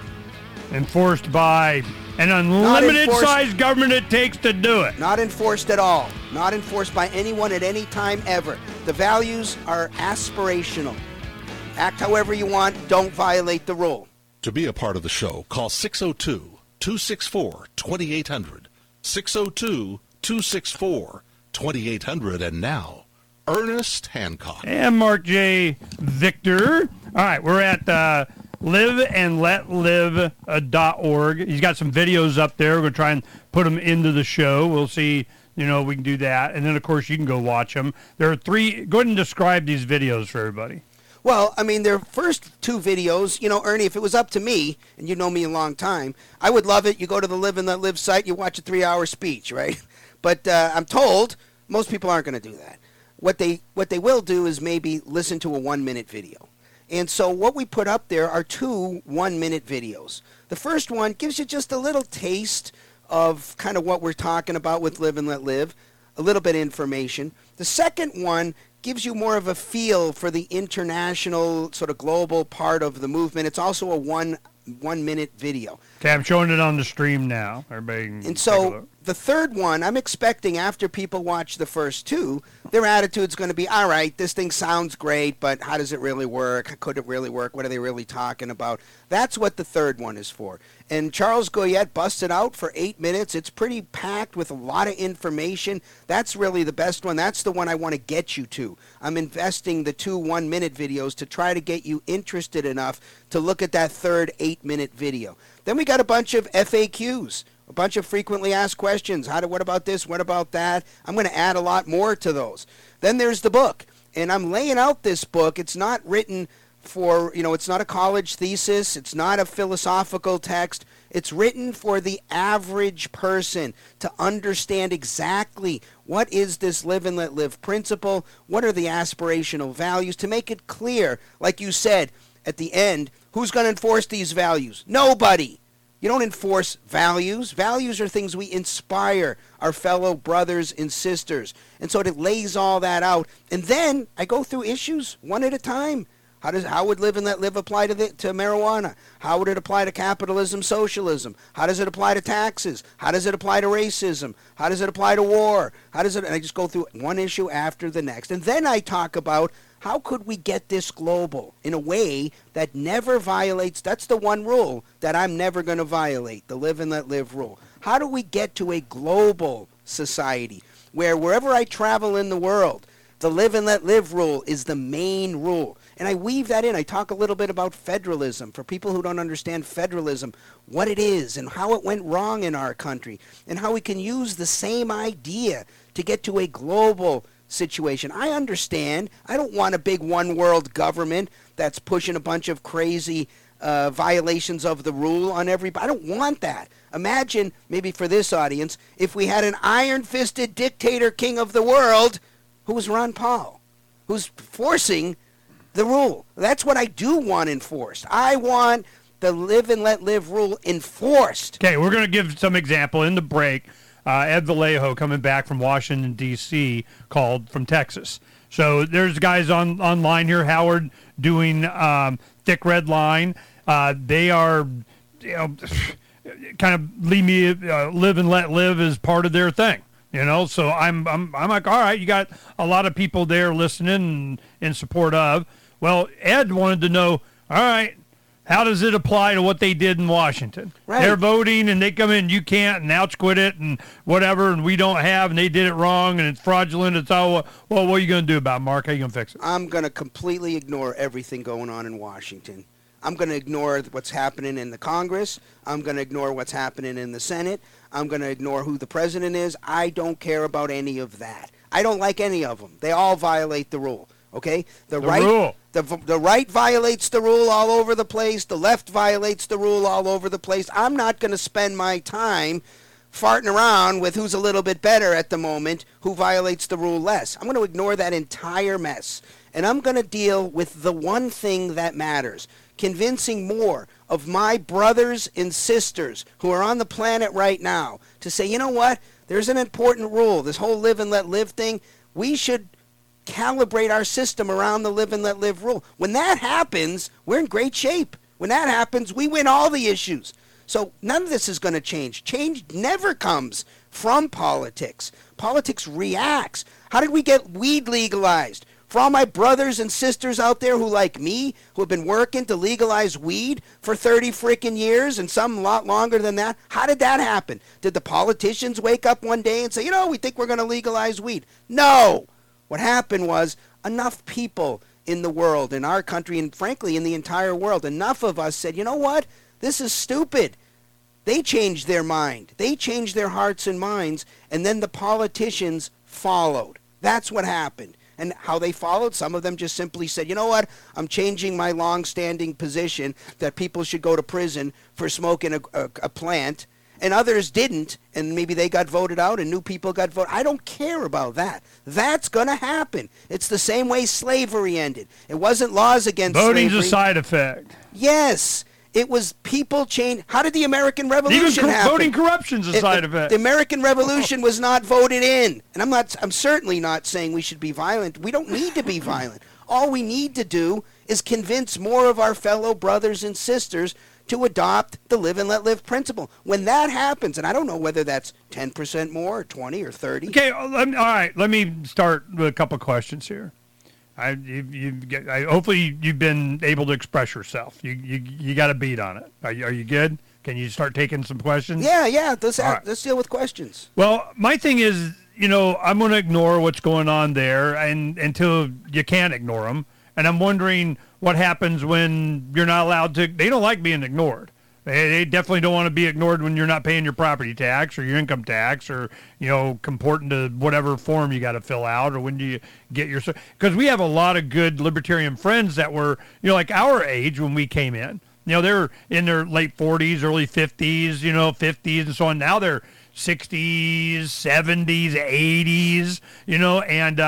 enforced by an unlimited size government it takes to do it. Not enforced at all. Not enforced by anyone at any time ever. The values are aspirational. Act however you want. Don't violate the rule. To be a part of the show, call 602-264-2800. 602-264-2800. And now, Ernest Hancock. And Mark J. Victor. All right, we're at liveandletlive.org. He's got some videos up there. We're going to try and put them into the show. We'll see, we can do that. And then, of course, you can go watch them. There are 3. Go ahead and describe these videos for everybody. Well, I mean, their first two videos, Ernie, if it was up to me, and you know me a long time, I would love it. You go to the Live and Let Live site, you watch a 3-hour speech, right? But I'm told most people aren't going to do that. What they will do is maybe listen to a 1-minute video. And so what we put up there are 2 1-minute videos. The first one gives you just a little taste of kind of what we're talking about with Live and Let Live, a little bit of information. The second one gives you more of a feel for the international, sort of global part of the movement. It's also a 1-minute video. Okay, I'm showing it on the stream now. Everybody can And take a so look. the third one, I'm expecting after people watch the first 2, their attitude's going to be, all right, this thing sounds great, but how does it really work? Could it really work? What are they really talking about? That's what the third one is for. And Charles Goyette busted out for 8 minutes. It's pretty packed with a lot of information. That's really the best one. That's the one I want to get you to. I'm investing the 2 1-minute videos to try to get you interested enough to look at that third 8-minute video. Then we got a bunch of FAQs. A bunch of frequently asked questions. What about this? What about that? I'm going to add a lot more to those. Then there's the book. And I'm laying out this book. It's not written for, it's not a college thesis. It's not a philosophical text. It's written for the average person to understand exactly what is this Live and Let Live principle, what are the aspirational values, to make it clear, like you said at the end, who's going to enforce these values? Nobody. You don't enforce values. Values are things we inspire our fellow brothers and sisters. And so it lays all that out. And then I go through issues one at a time. How would Live and Let Live apply to marijuana? How would it apply to capitalism, socialism? How does it apply to taxes? How does it apply to racism? How does it apply to war? And I just go through one issue after the next. And then I talk about how could we get this global in a way that never violates, that's the one rule that I'm never going to violate, the Live and Let Live rule. How do we get to a global society where wherever I travel in the world, the Live and Let Live rule is the main rule? And I weave that in. I talk a little bit about federalism for people who don't understand federalism, what it is and how it went wrong in our country, and how we can use the same idea to get to a global situation. I understand. I don't want a big one world government that's pushing a bunch of crazy violations of the rule on everybody. I don't want that. Imagine, maybe for this audience, if we had an iron-fisted dictator king of the world who was Ron Paul, who's forcing the rule. That's what I do want enforced. I want the Live and Let Live rule enforced. Okay, we're going to give some example in the break. Ed Vallejo coming back from Washington, D.C., called from Texas. So there's guys online here, Howard, doing Thick Red Line. They are, kind of Live and Let Live is part of their thing. So I'm like, all right, you got a lot of people there listening in support of. Well, Ed wanted to know, all right, how does it apply to what they did in Washington? Right. They're voting, and they come in, you can't, and ouch, quit it, and whatever, and we don't have, and they did it wrong, and it's fraudulent. It's all, well, what are you going to do about it, Mark? How are you going to fix it? I'm going to completely ignore everything going on in Washington. I'm going to ignore what's happening in the Congress. I'm going to ignore what's happening in the Senate. I'm going to ignore who the president is. I don't care about any of that. I don't like any of them. They all violate the rule. Okay? The rule. The right violates the rule all over the place. The left violates the rule all over the place. I'm not going to spend my time farting around with who's a little bit better at the moment, who violates the rule less. I'm going to ignore that entire mess. And I'm going to deal with the one thing that matters, convincing more of my brothers and sisters who are on the planet right now to say, you know what, there's an important rule. This whole Live and Let Live thing, we should calibrate our system around the Live and Let Live rule. When that happens, we're in great shape. When that happens, we win all the issues. So none of this is going to change. Change never comes from politics. Politics reacts. How did we get weed legalized? For all my brothers and sisters out there who, like me, who have been working to legalize weed for 30 freaking years and some a lot longer than that, how did that happen? Did the politicians wake up one day and say, we think we're going to legalize weed? No! What happened was enough people in the world, in our country, and frankly in the entire world, enough of us said, you know what? This is stupid. They changed their mind. They changed their hearts and minds, and then the politicians followed. That's what happened. and how they followed. Some of them just simply said, you know what, I'm changing my long-standing position that people should go to prison for smoking a plant. And others didn't, and maybe they got voted out and new people got voted. I don't care about that. That's going to happen. It's the same way slavery ended. It wasn't laws against Voting's slavery. a side effect. Yes. It was people change. How did the American Revolution Even happen? voting corruption's a side effect. The American Revolution was not voted in. And I'm certainly not saying we should be violent. We don't need to be violent. All we need to do is convince more of our fellow brothers and sisters to adopt the live and let live principle. When that happens, and I don't know whether that's 10% more or 20 or 30. Okay, all right. Let me start with a couple questions here. Hopefully you've been able to express yourself. You got a beat on it. Are you good? Can you start taking some questions? Yeah. right. Let's deal with questions. Well, my thing is, I'm going to ignore what's going on there until you can't ignore them. And I'm wondering what happens when you're not allowed to. They don't like being ignored. They definitely don't want to be ignored when you're not paying your property tax or your income tax or, comporting to whatever form you got to fill out, or when do you get your, because we have a lot of good libertarian friends that were, like our age when we came in. They're in their late 40s, early 50s, 50s and so on. Now they're 60s, 70s, 80s, and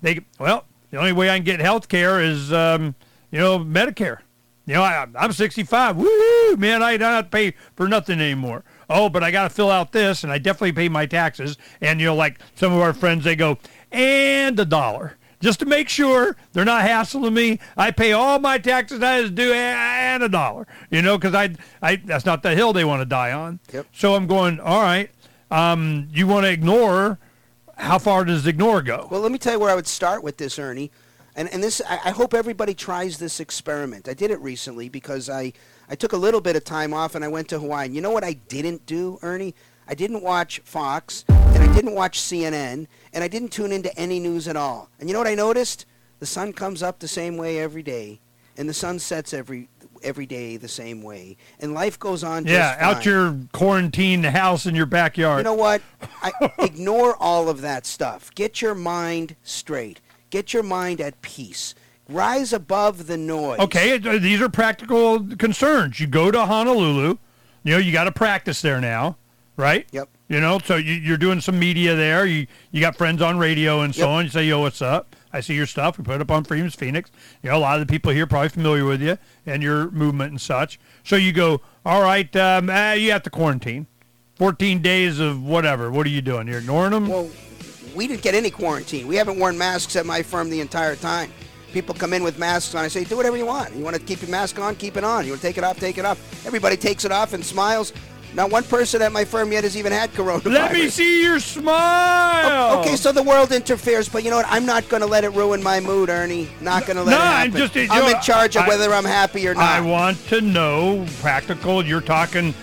the only way I can get health care is, Medicare. I'm 65. Woo, man, I don't have to pay for nothing anymore. Oh, but I got to fill out this, and I definitely pay my taxes. And, like some of our friends, they go, and $1. Just to make sure they're not hassling me, I pay all my taxes I due and $1, because that's not the hill they want to die on. Yep. So I'm going, all right, you want to ignore. How far does ignore go? Well, let me tell you where I would start with this, Ernie. And this, I hope everybody tries this experiment. I did it recently because I took a little bit of time off and I went to Hawaii. And you know what I didn't do, Ernie? I didn't watch Fox, and I didn't watch CNN, and I didn't tune into any news at all. And you know what I noticed? The sun comes up the same way every day, and the sun sets every day the same way, and life goes on just fine. Out your quarantine house in your backyard. You know what? Ignore all of that stuff. Get your mind straight. Get your mind at peace. Rise above the noise. Okay, these are practical concerns. You go to Honolulu. You got to practice there now, right? Yep. So you're doing some media there. You got friends on radio and so on. You say, yo, what's up? I see your stuff. We put it up on Freedom's Phoenix. A lot of the people here are probably familiar with you and your movement and such. So you go, all right, you have to quarantine. 14 days of whatever. What are you doing? You're ignoring them? Well, we didn't get any quarantine. We haven't worn masks at my firm the entire time. People come in with masks on. I say, do whatever you want. You want to keep your mask on? Keep it on. You want to take it off? Take it off. Everybody takes it off and smiles. Not one person at my firm yet has even had coronavirus. Let me see your smile. Okay, so the world interferes, but you know what? I'm not going to let it ruin my mood, Ernie. Not going to let it happen. I'm in charge of whether I'm happy or not. I want to know, practical, you're talking,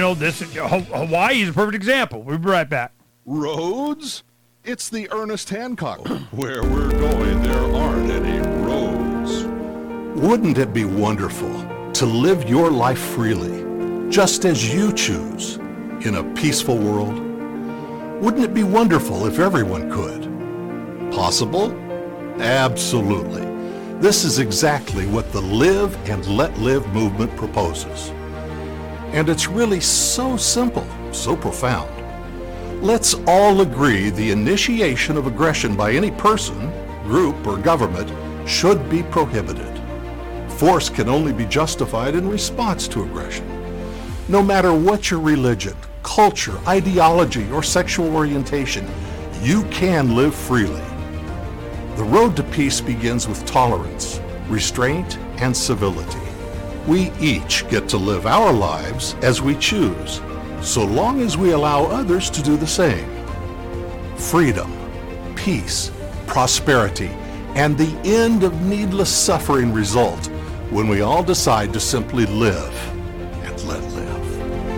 Hawaii is a perfect example. We'll be right back. Roads? It's the Ernest Hancock. Where we're going, there aren't any roads. Wouldn't it be wonderful to live your life freely, just as you choose, in a peaceful world? Wouldn't it be wonderful if everyone could? Possible? Absolutely. This is exactly what the Live and Let Live movement proposes. And it's really so simple, so profound. Let's all agree the initiation of aggression by any person, group, or government should be prohibited. Force can only be justified in response to aggression. No matter what your religion, culture, ideology, or sexual orientation, you can live freely. The road to peace begins with tolerance, restraint, and civility. We each get to live our lives as we choose, so long as we allow others to do the same. Freedom, peace, prosperity, and the end of needless suffering result when we all decide to simply live and let live.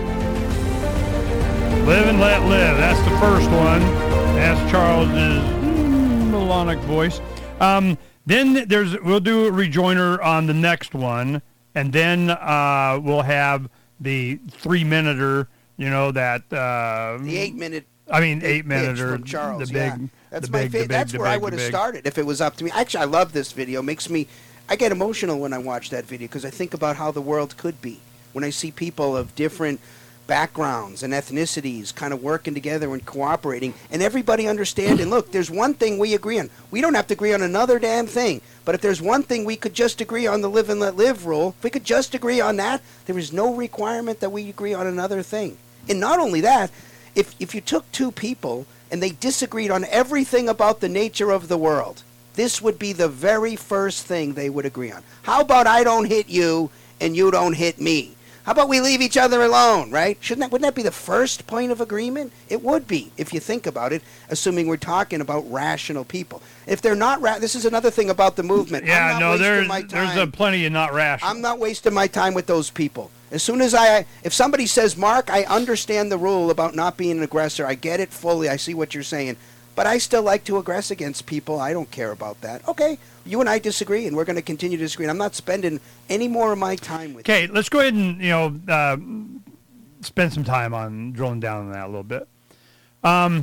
Live and let live. That's the first one. That's Charles's melodic voice. Then we'll do a rejoinder on the next one, and then we'll have the 3-minuter You know that The 8-minute. I mean, big 8-minute pitch or from Charles. the big. Yeah. That's the my big, the favorite. big, That's the where I big, would the have big. started if it was up to me. Actually, I love this video. I get emotional when I watch that video because I think about how the world could be when I see people of different backgrounds and ethnicities kind of working together and cooperating, and everybody understanding. Look, there's one thing we agree on. We don't have to agree on another damn thing. But if there's one thing we could just agree on, the live and let live rule, if we could just agree on that, there is no requirement that we agree on another thing. And not only that, if you took two people and they disagreed on everything about the nature of the world, this would be the very first thing they would agree on. How about I don't hit you and you don't hit me? How about we leave each other alone, right? Wouldn't that be the first point of agreement? It would be, if you think about it, assuming we're talking about rational people. If they're not this is another thing about the movement. Yeah, I'm not no, wasting my there's time. plenty of not rational. I'm not wasting my time with those people. As soon as if somebody says, Mark, I understand the rule about not being an aggressor. I get it fully. I see what you're saying. But I still like to aggress against people. I don't care about that. Okay, you and I disagree, and we're going to continue to disagree. And I'm not spending any more of my time with you. Okay, let's go ahead and spend some time on drilling down on that a little bit. I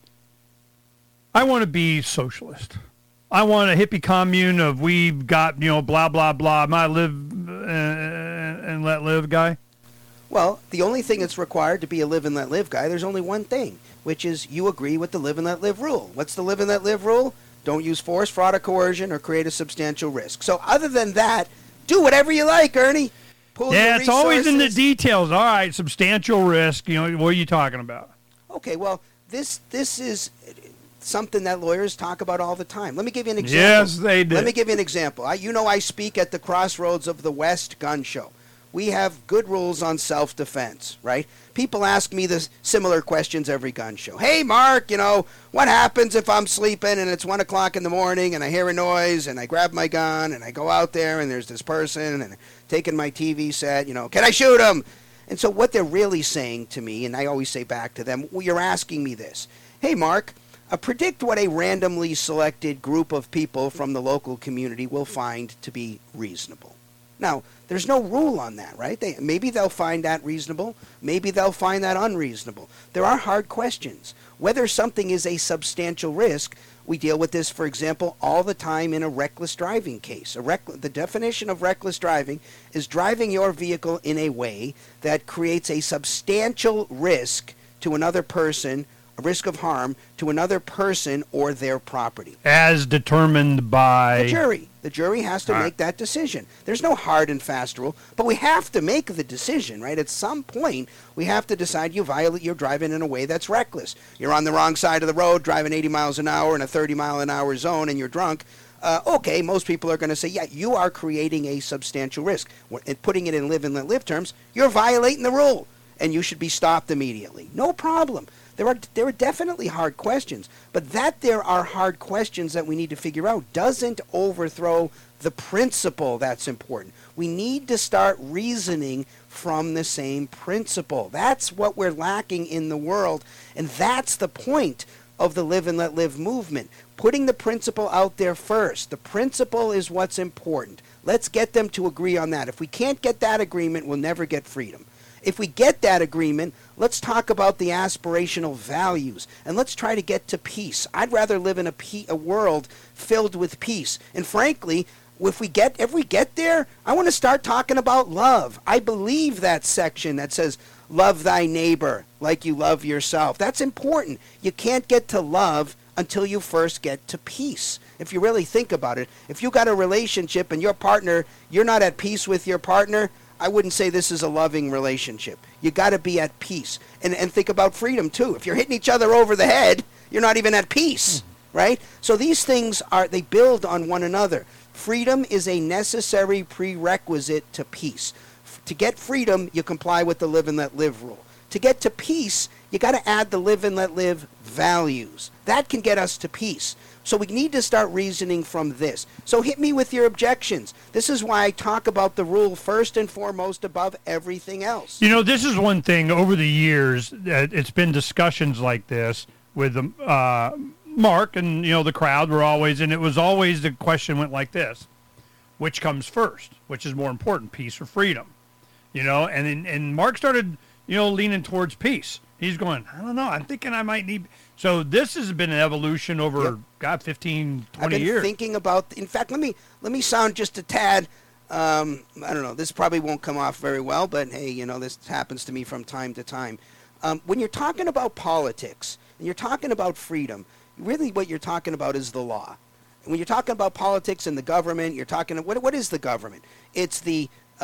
want to be socialist. I want a hippie commune of we've got blah blah blah. Am I live and let live guy? Well, the only thing that's required to be a live and let live guy, there's only one thing, which is you agree with the live and let live rule. What's the live and let live rule? Don't use force, fraud, or coercion, or create a substantial risk. So other than that, do whatever you like, Ernie. Pool your Yeah, it's always in the resources. details. All right, substantial risk. What are you talking about? Okay, well, this is something that lawyers talk about all the time. Let me give you an example. Yes, they do. Let me give you an example. I speak at the Crossroads of the West Gun Show. We have good rules on self-defense, right? People ask me the similar questions every gun show. Hey, Mark, what happens if I'm sleeping and it's 1 o'clock in the morning and I hear a noise and I grab my gun and I go out there and there's this person and taking my TV set, can I shoot him? And so what they're really saying to me, and I always say back to them, well, you're asking me this. Hey, Mark, predict what a randomly selected group of people from the local community will find to be reasonable. Now, there's no rule on that, right? Maybe they'll find that reasonable. Maybe they'll find that unreasonable. There are hard questions. Whether something is a substantial risk, we deal with this, for example, all the time in a reckless driving case. The definition of reckless driving is driving your vehicle in a way that creates a substantial risk to another person, a risk of harm to another person or their property. As determined by The jury. The jury has to make that decision. There's no hard and fast rule, but we have to make the decision, right? At some point, we have to decide you're driving in a way that's reckless. You're on the wrong side of the road, driving 80 miles an hour in a 30-mile-an-hour zone, and you're drunk. Okay, most people are going to say, yeah, you are creating a substantial risk. And putting it in live and let live terms, you're violating the rule, and you should be stopped immediately. No problem. There are definitely hard questions, but that there are hard questions that we need to figure out doesn't overthrow the principle that's important. We need to start reasoning from the same principle. That's what we're lacking in the world, and that's the point of the live and let live movement. Putting the principle out there first. The principle is what's important. Let's get them to agree on that. If we can't get that agreement, we'll never get freedom. If we get that agreement, let's talk about the aspirational values, and let's try to get to peace. I'd rather live in a world filled with peace. And frankly, if we get there, I want to start talking about love. I believe that section that says, love thy neighbor like you love yourself. That's important. You can't get to love until you first get to peace. If you really think about it, if you got a relationship and you're not at peace with your partner, I wouldn't say this is a loving relationship. You got to be at peace. And think about freedom, too. If you're hitting each other over the head, you're not even at peace, right? So these things they build on one another. Freedom is a necessary prerequisite to peace. To get freedom, you comply with the live and let live rule. To get to peace, you got to add the live and let live values. That can get us to peace. So we need to start reasoning from this. So hit me with your objections. This is why I talk about the rule first and foremost above everything else. This is one thing over the years. It's been discussions like this with Mark and the crowd were always, and it was always the question went like this: which comes first? Which is more important, peace or freedom? And Mark started leaning towards peace. He's going, I don't know, I'm thinking I might need. So this has been an evolution over, God, 15, 20 I've been years. thinking about. In fact, let me sound just a tad. I don't know. This probably won't come off very well, but hey, this happens to me from time to time. When you're talking about politics and you're talking about freedom, really what you're talking about is the law. And when you're talking about politics and the government, you're talking. What is the government? It's the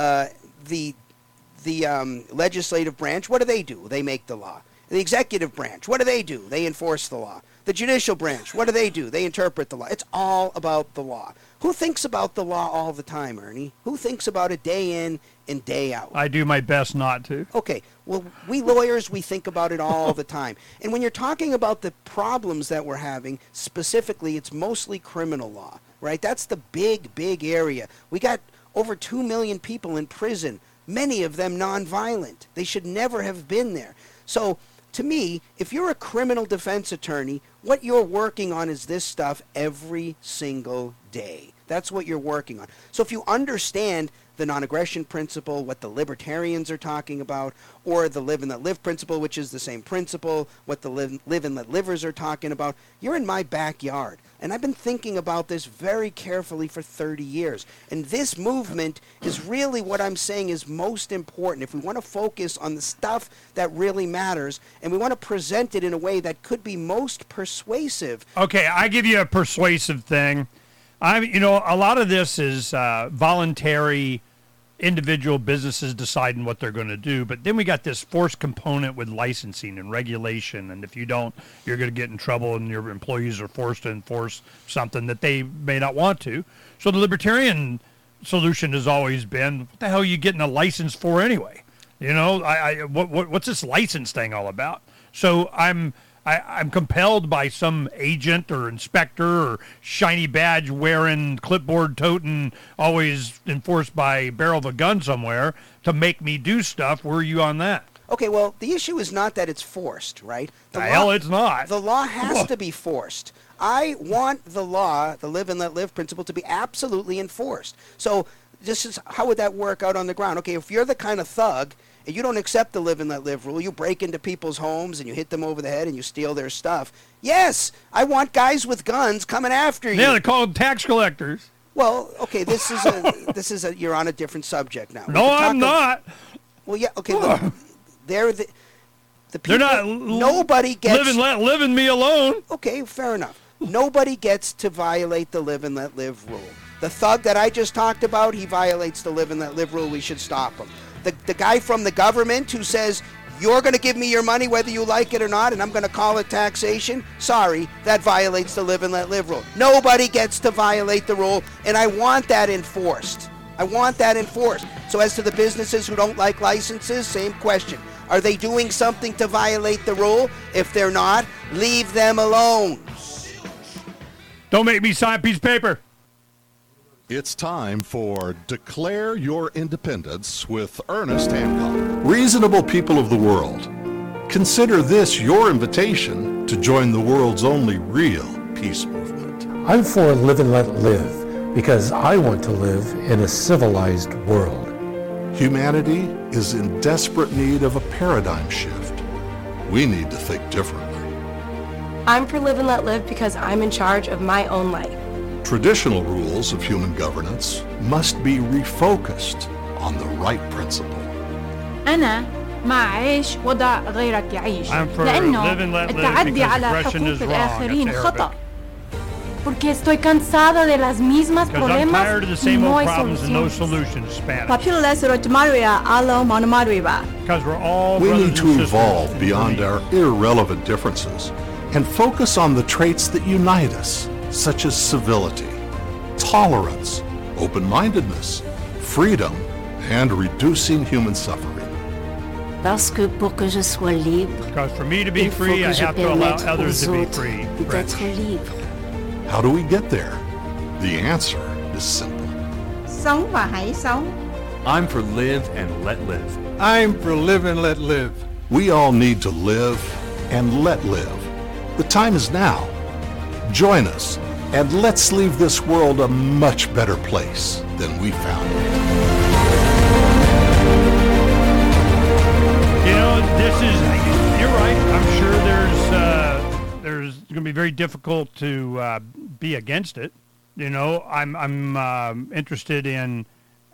legislative branch. What do? They make the law. The executive branch, what do? They enforce the law. The judicial branch, what do? They interpret the law. It's all about the law. Who thinks about the law all the time, Ernie? Who thinks about it day in and day out? I do my best not to. Okay, well, we lawyers, we think about it all the time. And when you're talking about the problems that we're having, specifically, it's mostly criminal law, right? That's the big area. We got over 2 million people in prison, many of them nonviolent. They should never have been there. So, to me, if you're a criminal defense attorney, what you're working on is this stuff every single day. That's what you're working on. So if you understand the non-aggression principle, what the libertarians are talking about, or the live and let live principle, which is the same principle, what the live and let livers are talking about, you're in my backyard. And I've been thinking about this very carefully for 30 years. And this movement is really what I'm saying is most important. If we want to focus on the stuff that really matters, and we want to present it in a way that could be most persuasive. Okay, I give you a persuasive thing. A lot of this is voluntary individual businesses deciding what they're going to do. But then we got this forced component with licensing and regulation. And if you don't, you're going to get in trouble and your employees are forced to enforce something that they may not want to. So the libertarian solution has always been, what the hell are you getting a license for anyway? What's this license thing all about? So I'm compelled by some agent or inspector or shiny badge wearing, clipboard toting, always enforced by barrel of a gun somewhere to make me do stuff. Where are you on that? Okay, well, the issue is not that it's forced, right? Hell, it's not. The law has to be forced. I want the law, the live and let live principle, to be absolutely enforced. So how would that work out on the ground? Okay, if you're the kind of thug and you don't accept the live and let live rule, you break into people's homes and you hit them over the head and you steal their stuff. Yes, I want guys with guns coming after you. Yeah, they're called tax collectors. Well, okay, this is you're on a different subject now. No, I'm not. Well, yeah, okay, look, they're the people. They're not. Nobody gets Living me alone. Okay, fair enough. Nobody gets to violate the live and let live rule. The thug that I just talked about, he violates the live and let live rule. We should stop him. The guy from the government who says, you're going to give me your money whether you like it or not, and I'm going to call it taxation, sorry, that violates the live and let live rule. Nobody gets to violate the rule, and I want that enforced. I want that enforced. So as to the businesses who don't like licenses, same question. Are they doing something to violate the rule? If they're not, leave them alone. Don't make me sign a piece of paper. It's time for Declare Your Independence with Ernest Hancock. Reasonable people of the world, consider this your invitation to join the world's only real peace movement. I'm for live and let live because I want to live in a civilized world. Humanity is in desperate need of a paradigm shift. We need to think differently. I'm for live and let live because I'm in charge of my own life. Traditional rules of human governance must be refocused on the right principle. أنا مع عيش وضع غيرك يعيش لأنه التعدي على حقوق الآخرين خطأ. Porque estoy cansada de las mismas problemas y no hay soluciones. We need to evolve beyond our irrelevant differences and focus on the traits that unite us, such as civility, tolerance, open-mindedness, freedom, and reducing human suffering. Parce que pour que je sois libre, because for me to be free, I have to allow others to be free. D'être libre. How do we get there? The answer is simple. Sống và hãy sống. I'm for live and let live. I'm for live and let live. We all need to live and let live. The time is now. Join us, and let's leave this world a much better place than we found it. You know, You're right. I'm sure there's going to be very difficult to be against it. You know, I'm interested in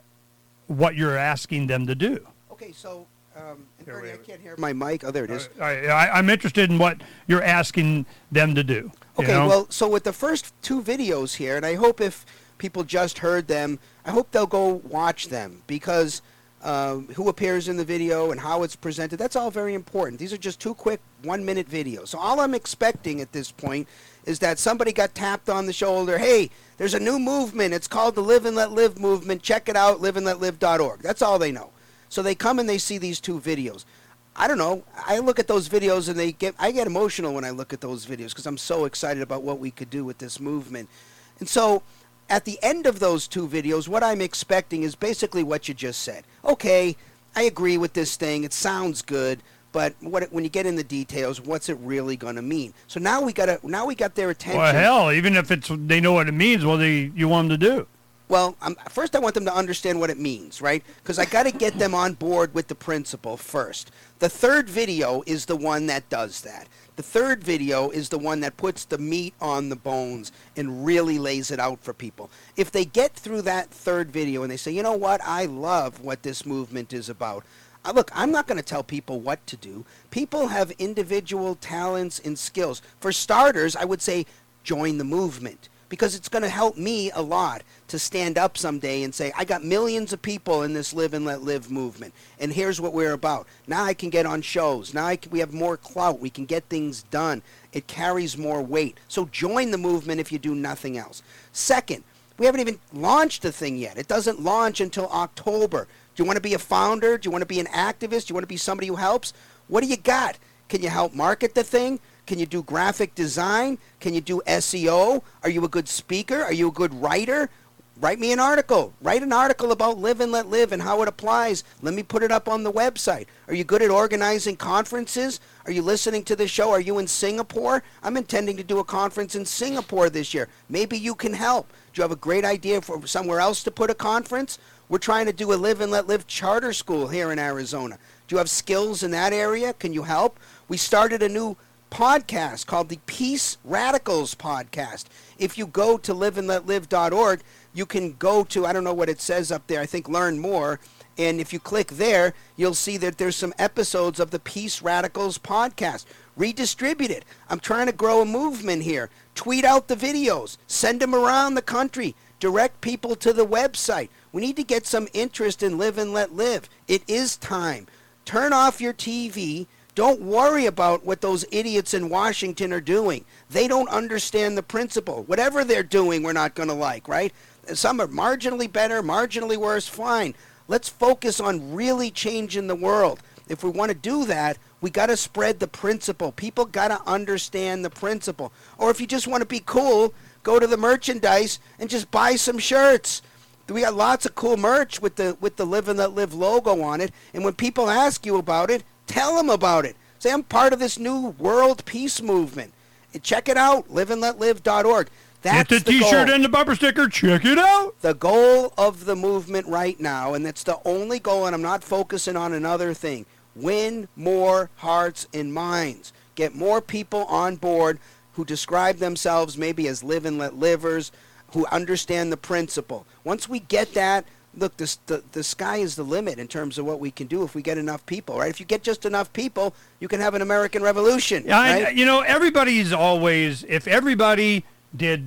what you're asking them to do. Okay, so Ernie, I can't hear my mic. Oh, there it is. I'm interested in what you're asking them to do. Okay, well, so with the first 2 videos here, and I hope if people just heard them, I hope they'll go watch them, because who appears in the video and how it's presented, that's all very important. These are just 2 quick 1-minute videos. So all I'm expecting at this point is that somebody got tapped on the shoulder. Hey, there's a new movement. It's called the Live and Let Live movement. Check it out, liveandletlive.org. That's all they know. So they come and they see these 2 videos. I don't know. I look at those videos and I get emotional when I look at those videos, because I'm so excited about what we could do with this movement. And so at the end of those 2 videos, what I'm expecting is basically what you just said. Okay, I agree with this thing. It sounds good, but when you get in the details, what's it really going to mean? So now we got their attention. Well, hell, even if they know what it means, what you want them to do? Well, first I want them to understand what it means, right? Because I got to get them on board with the principle first. The 3rd video is the one that does that. The 3rd video is the one that puts the meat on the bones and really lays it out for people. If they get through that 3rd video and they say, you know what, I love what this movement is about. Look, I'm not going to tell people what to do. People have individual talents and skills. For starters, I would say join the movement, because it's going to help me a lot to stand up someday and say, I got millions of people in this Live and Let Live movement, and here's what we're about. Now I can get on shows. Now we have more clout. We can get things done. It carries more weight. So join the movement if you do nothing else. Second, we haven't even launched the thing yet. It doesn't launch until October. Do you want to be a founder? Do you want to be an activist? Do you want to be somebody who helps? What do you got? Can you help market the thing? Can you do graphic design? Can you do SEO? Are you a good speaker? Are you a good writer? Write me an article. Write an article about Live and Let Live and how it applies. Let me put it up on the website. Are you good at organizing conferences? Are you listening to the show? Are you in Singapore? I'm intending to do a conference in Singapore this year. Maybe you can help. Do you have a great idea for somewhere else to put a conference? We're trying to do a Live and Let Live charter school here in Arizona. Do you have skills in that area? Can you help? We started a new podcast called the Peace Radicals Podcast. If you go to liveandletlive.org, you can go to, I don't know what it says up there, I think Learn More, and if you click there, you'll see that there's some episodes of the Peace Radicals Podcast. Redistribute it. I'm trying to grow a movement here. Tweet out the videos. Send them around the country. Direct people to the website. We need to get some interest in Live and Let Live. It is time. Turn off your TV. Don't worry about what those idiots in Washington are doing. They don't understand the principle. Whatever they're doing, we're not going to like, right? Some are marginally better, marginally worse, fine. Let's focus on really changing the world. If we want to do that, we got to spread the principle. People got to understand the principle. Or if you just want to be cool, go to the merchandise and just buy some shirts. We got lots of cool merch with the Live and Let Live logo on it. And when people ask you about it, tell them about it. Say, I'm part of this new world peace movement. And check it out, liveandletlive.org. That's get the T-shirt and the bumper sticker. Check it out. The goal of the movement right now, and that's the only goal, and I'm not focusing on another thing, win more hearts and minds. Get more people on board who describe themselves maybe as Live and Let Livers, who understand the principle. Once we get that, look, the sky is the limit in terms of what we can do if we get enough people, right? If you get just enough people, you can have an American revolution. Right? Everybody's always, if everybody did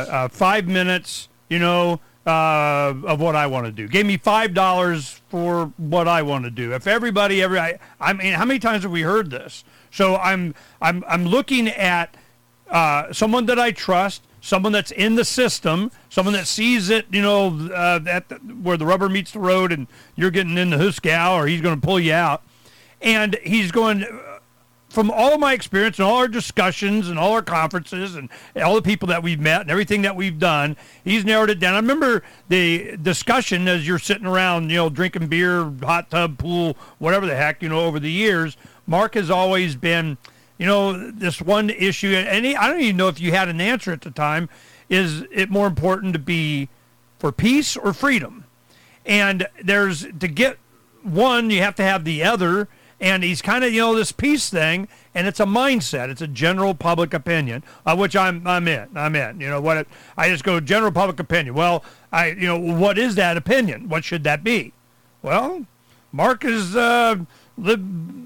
5 minutes, of what I want to do, gave me $5 for what I want to do. If everybody, I mean, how many times have we heard this? So I'm looking at someone that I trust, someone that's in the system, someone that sees it, where the rubber meets the road and you're getting in the Huskow or he's going to pull you out. And he's going, from all of my experience and all our discussions and all our conferences and all the people that we've met and everything that we've done, he's narrowed it down. I remember the discussion as you're sitting around, drinking beer, hot tub, pool, whatever the heck, over the years. Mark has always been, this one issue, and I don't even know if you had an answer at the time. Is it more important to be for peace or freedom? And to get one, you have to have the other, And he's kind of, this peace thing, and it's a mindset. It's a general public opinion, which I'm in. I just go general public opinion. Well, what is that opinion? What should that be? Well, Mark is live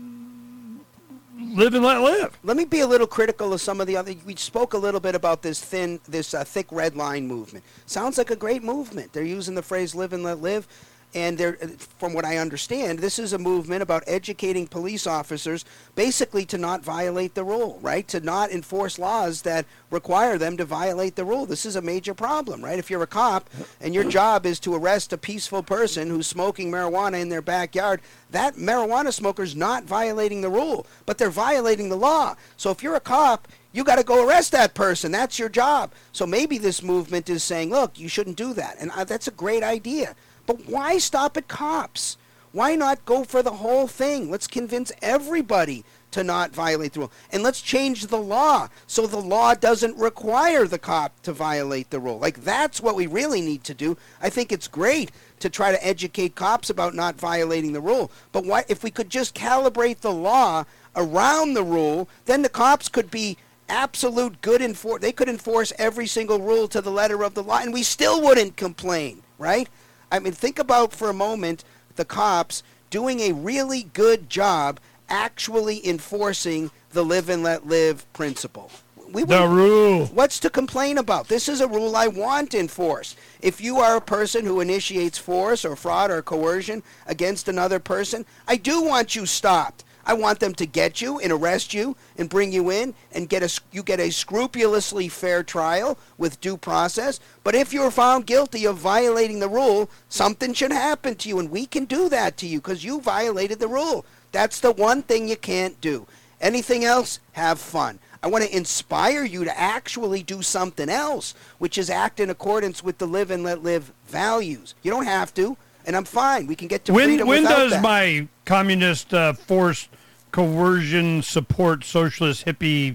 and let live. Let me be a little critical of some of the other. We spoke a little bit about this thick red line movement. Sounds like a great movement. They're using the phrase "live and let live." And from what I understand, this is a movement about educating police officers basically to not violate the rule, right? To not enforce laws that require them to violate the rule. This is a major problem, right? If you're a cop and your job is to arrest a peaceful person who's smoking marijuana in their backyard, that marijuana smoker's not violating the rule, but they're violating the law. So if you're a cop, you got to go arrest that person. That's your job. So maybe this movement is saying, look, you shouldn't do that. And that's a great idea. But why stop at cops? Why not go for the whole thing? Let's convince everybody to not violate the rule. And let's change the law so the law doesn't require the cop to violate the rule. Like, that's what we really need to do. I think it's great to try to educate cops about not violating the rule. But why, if we could just calibrate the law around the rule, then the cops could be absolute good they could enforce every single rule to the letter of the law, and we still wouldn't complain, right? I mean, think about for a moment the cops doing a really good job actually enforcing the live and let live principle. The rule. What's to complain about? This is a rule I want enforced. If you are a person who initiates force or fraud or coercion against another person, I do want you stopped. I want them to get you and arrest you and bring you in and you get a scrupulously fair trial with due process. But if you're found guilty of violating the rule, something should happen to you, and we can do that to you because you violated the rule. That's the one thing you can't do. Anything else, have fun. I want to inspire you to actually do something else, which is act in accordance with the live and let live values. You don't have to. And I'm fine. We can get to freedom when without does that. My communist force coercion support socialist hippie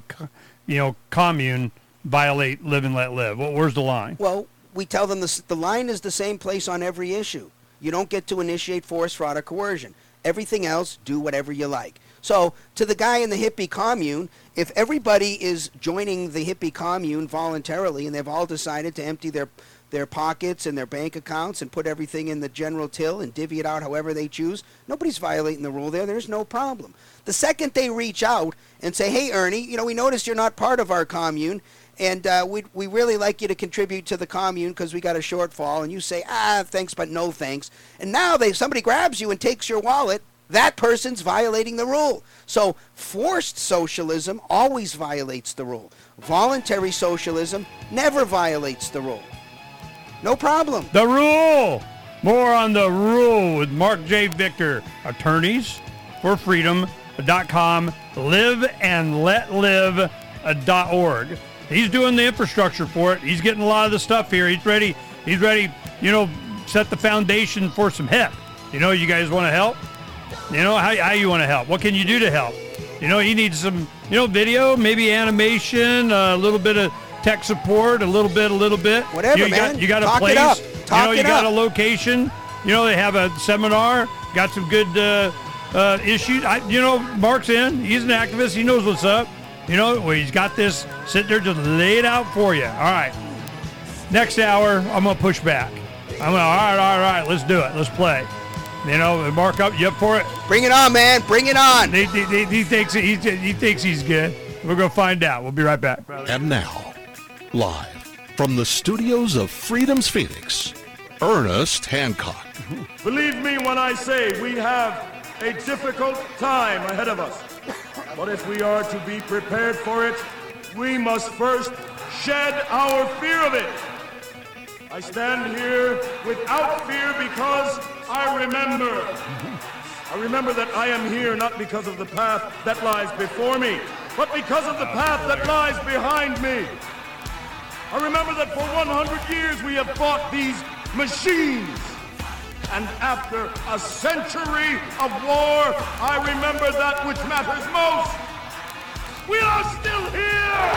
commune violate live and let live? Where's the line? Well, we tell them the line is the same place on every issue. You don't get to initiate force, fraud, or coercion. Everything else, do whatever you like. So to the guy in the hippie commune, if everybody is joining the hippie commune voluntarily and they've all decided to empty their pockets and their bank accounts and put everything in the general till and divvy it out however they choose, nobody's violating the rule there. There's no problem. The second they reach out and say, hey, Ernie, we noticed you're not part of our commune, and we really like you to contribute to the commune because we got a shortfall, and you say, thanks, but no thanks. And now somebody grabs you and takes your wallet, that person's violating the rule. So forced socialism always violates the rule. Voluntary socialism never violates the rule. No problem. The rule. More on the rule with Mark J. Victor, attorneysforfreedom.com, liveandletlive.org. He's doing the infrastructure for it. He's getting a lot of the stuff here. He's ready, set the foundation for some help. You guys want to help? How you want to help? What can you do to help? He needs some, video, maybe animation, a little bit of tech support, a little bit. Whatever, man. You got a Talk place. It up. You got a location. They have a seminar. Got some good issues. Mark's in. He's an activist. He knows what's up. He's got this sitting there just lay it out for you. All right. Next hour, I'm gonna push back. All right. Let's do it. Let's play. Mark, you up for it? Bring it on, man. Bring it on. He thinks he's good. We're gonna find out. We'll be right back. And now, live from the studios of Freedom's Phoenix, Ernest Hancock. Believe me when I say we have a difficult time ahead of us. But if we are to be prepared for it, we must first shed our fear of it. I stand here without fear because I remember that I am here not because of the path that lies before me, but because of the path that lies behind me. I remember that for 100 years we have fought these machines. And after a century of war, I remember that which matters most. We are still here!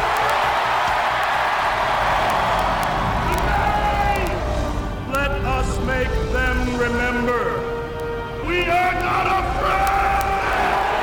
Today, let us make them remember. We are not afraid!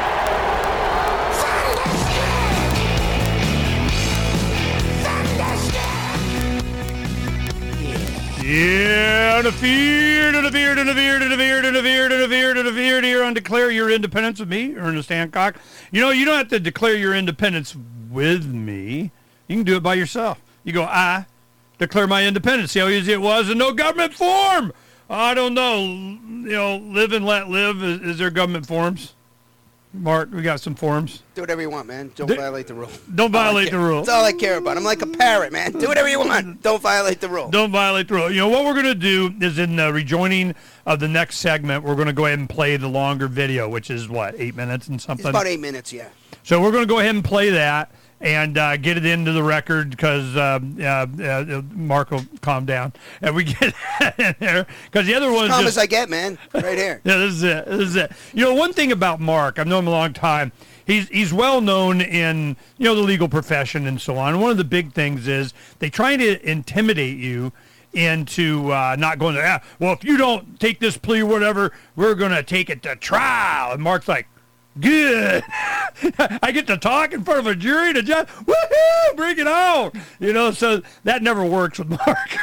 Here on Declare Your Independence with me, Ernest Hancock. You know, you don't have to declare your independence with me. You can do it by yourself. You go, I declare my independence. See how easy it was? And no government form. I don't know. You know, live and let live. Is there government forms? Mark, we got some forms. Do whatever you want, man. Don't violate the rule. Don't violate the rule. That's all I care about. I'm like a parrot, man. Do whatever you want. Don't violate the rule. Don't violate the rule. You know, what we're going to do is in rejoining of the next segment, we're going to go ahead and play the longer video, which is, 8 minutes and something? It's about 8 minutes, yeah. So we're going to go ahead and play that and get it into the record because Mark will calm down. And we get in there because the other one. As calm as I get, man. Right here. Yeah, this is it. You know, one thing about Mark, I've known him a long time. He's well known in, the legal profession and so on. One of the big things is they try to intimidate you into not going to, well, if you don't take this plea or whatever, we're going to take it to trial. And Mark's like, good. I get to talk in front of a jury to just, woohoo, bring it on. So that never works with Mark.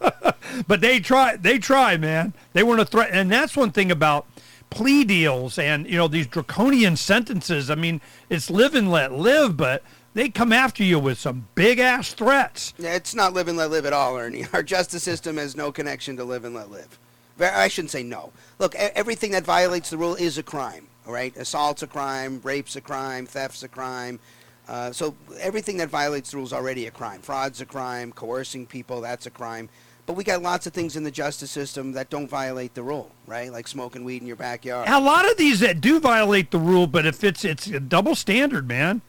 But they try, man. They want to threaten. And that's one thing about plea deals and, these draconian sentences. I mean, it's live and let live, but they come after you with some big-ass threats. Yeah, it's not live and let live at all, Ernie. Our justice system has no connection to live and let live. I shouldn't say no. Look, everything that violates the rule is a crime, all right? Assault's a crime, rape's a crime, theft's a crime. So everything that violates the rule is already a crime. Fraud's a crime, coercing people, that's a crime. But we got lots of things in the justice system that don't violate the rule, right? Like smoking weed in your backyard. A lot of these that do violate the rule, but if it's a double standard, man.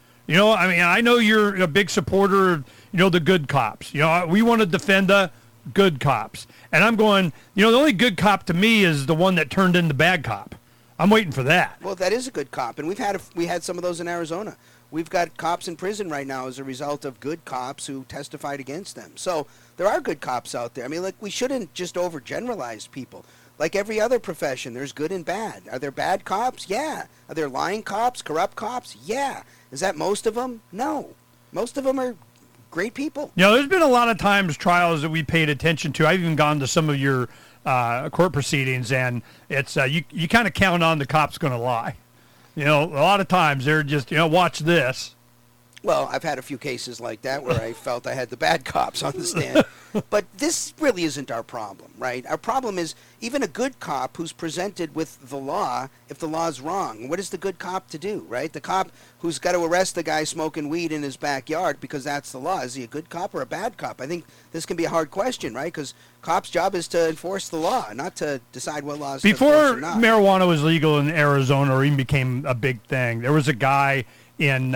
I know you're a big supporter of, the good cops. We want to defend the good cops. And I'm going, the only good cop to me is the one that turned in the bad cop. I'm waiting for that. Well, that is a good cop. And we had some of those in Arizona. We've got cops in prison right now as a result of good cops who testified against them. So there are good cops out there. I mean, we shouldn't just overgeneralize people. Like every other profession, there's good and bad. Are there bad cops? Yeah. Are there lying cops, corrupt cops? Yeah. Is that most of them? No. Most of them are great people. There's been a lot of times trials that we paid attention to. I've even gone to some of your court proceedings, and it's you kind of count on the cops going to lie. A lot of times they're just, watch this. Well, I've had a few cases like that where I felt I had the bad cops on the stand. But this really isn't our problem, right? Our problem is even a good cop who's presented with the law, if the law's wrong, what is the good cop to do, right? The cop who's got to arrest the guy smoking weed in his backyard because that's the law. Is he a good cop or a bad cop? I think this can be a hard question, right? Because cops' job is to enforce the law, not to decide what laws Before to enforce or not. Marijuana was legal in Arizona or even became a big thing, there was a guy in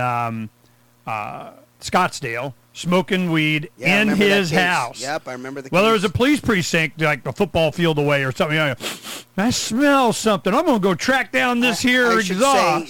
Scottsdale smoking weed in his house. Yep, I remember the case. Well, there was a police precinct like a football field away or something. I smell something. I'm going to go track down this here exhaust.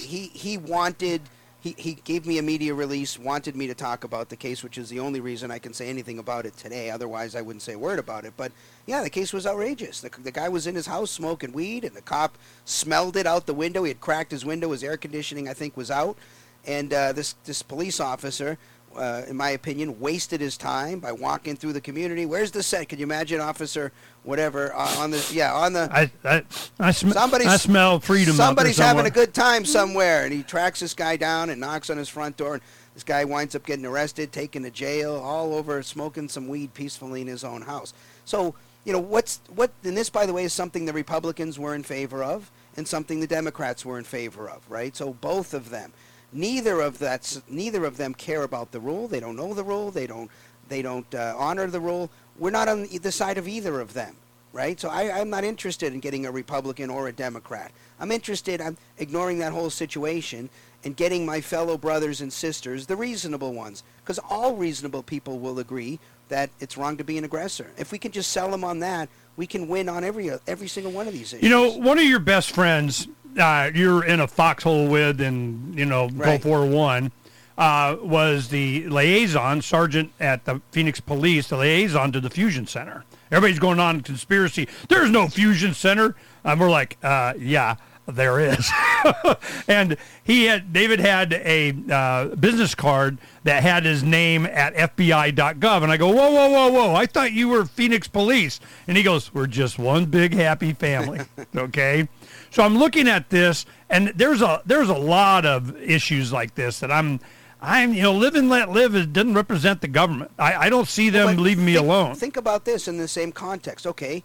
He gave me a media release, wanted me to talk about the case, which is the only reason I can say anything about it today. Otherwise, I wouldn't say a word about it. But, yeah, the case was outrageous. The guy was in his house smoking weed, and the cop smelled it out the window. He had cracked his window. His air conditioning, I think, was out. And this police officer, in my opinion, wasted his time by walking through the community. Where's the set? Can you imagine, officer, whatever, on the. I smell freedom. Somebody's having a good time somewhere, and he tracks this guy down and knocks on his front door. And this guy winds up getting arrested, taken to jail, all over smoking some weed peacefully in his own house. So, and this, by the way, is something the Republicans were in favor of and something the Democrats were in favor of, right? So both of them. Neither of them care about the rule. They don't know the rule. They don't honor the rule. We're not on the side of either of them, right? So I'm not interested in getting a Republican or a Democrat. I'm ignoring that whole situation and getting my fellow brothers and sisters, the reasonable ones, because all reasonable people will agree that it's wrong to be an aggressor. If we can just sell them on that, we can win on every single one of these issues. One of your best friends you're in a foxhole with in, Gulf War I, was the liaison, sergeant at the Phoenix Police, the liaison to the Fusion Center. Everybody's going on conspiracy. There's no Fusion Center. We're like, yeah, there is. And David had a business card that had his name at FBI.gov. And I go, whoa. I thought you were Phoenix Police. And he goes, we're just one big happy family. Okay. So I'm looking at this, and there's a lot of issues like this that I'm live and let live. It doesn't represent the government. I don't see them leaving me alone. Think about this in the same context. Okay.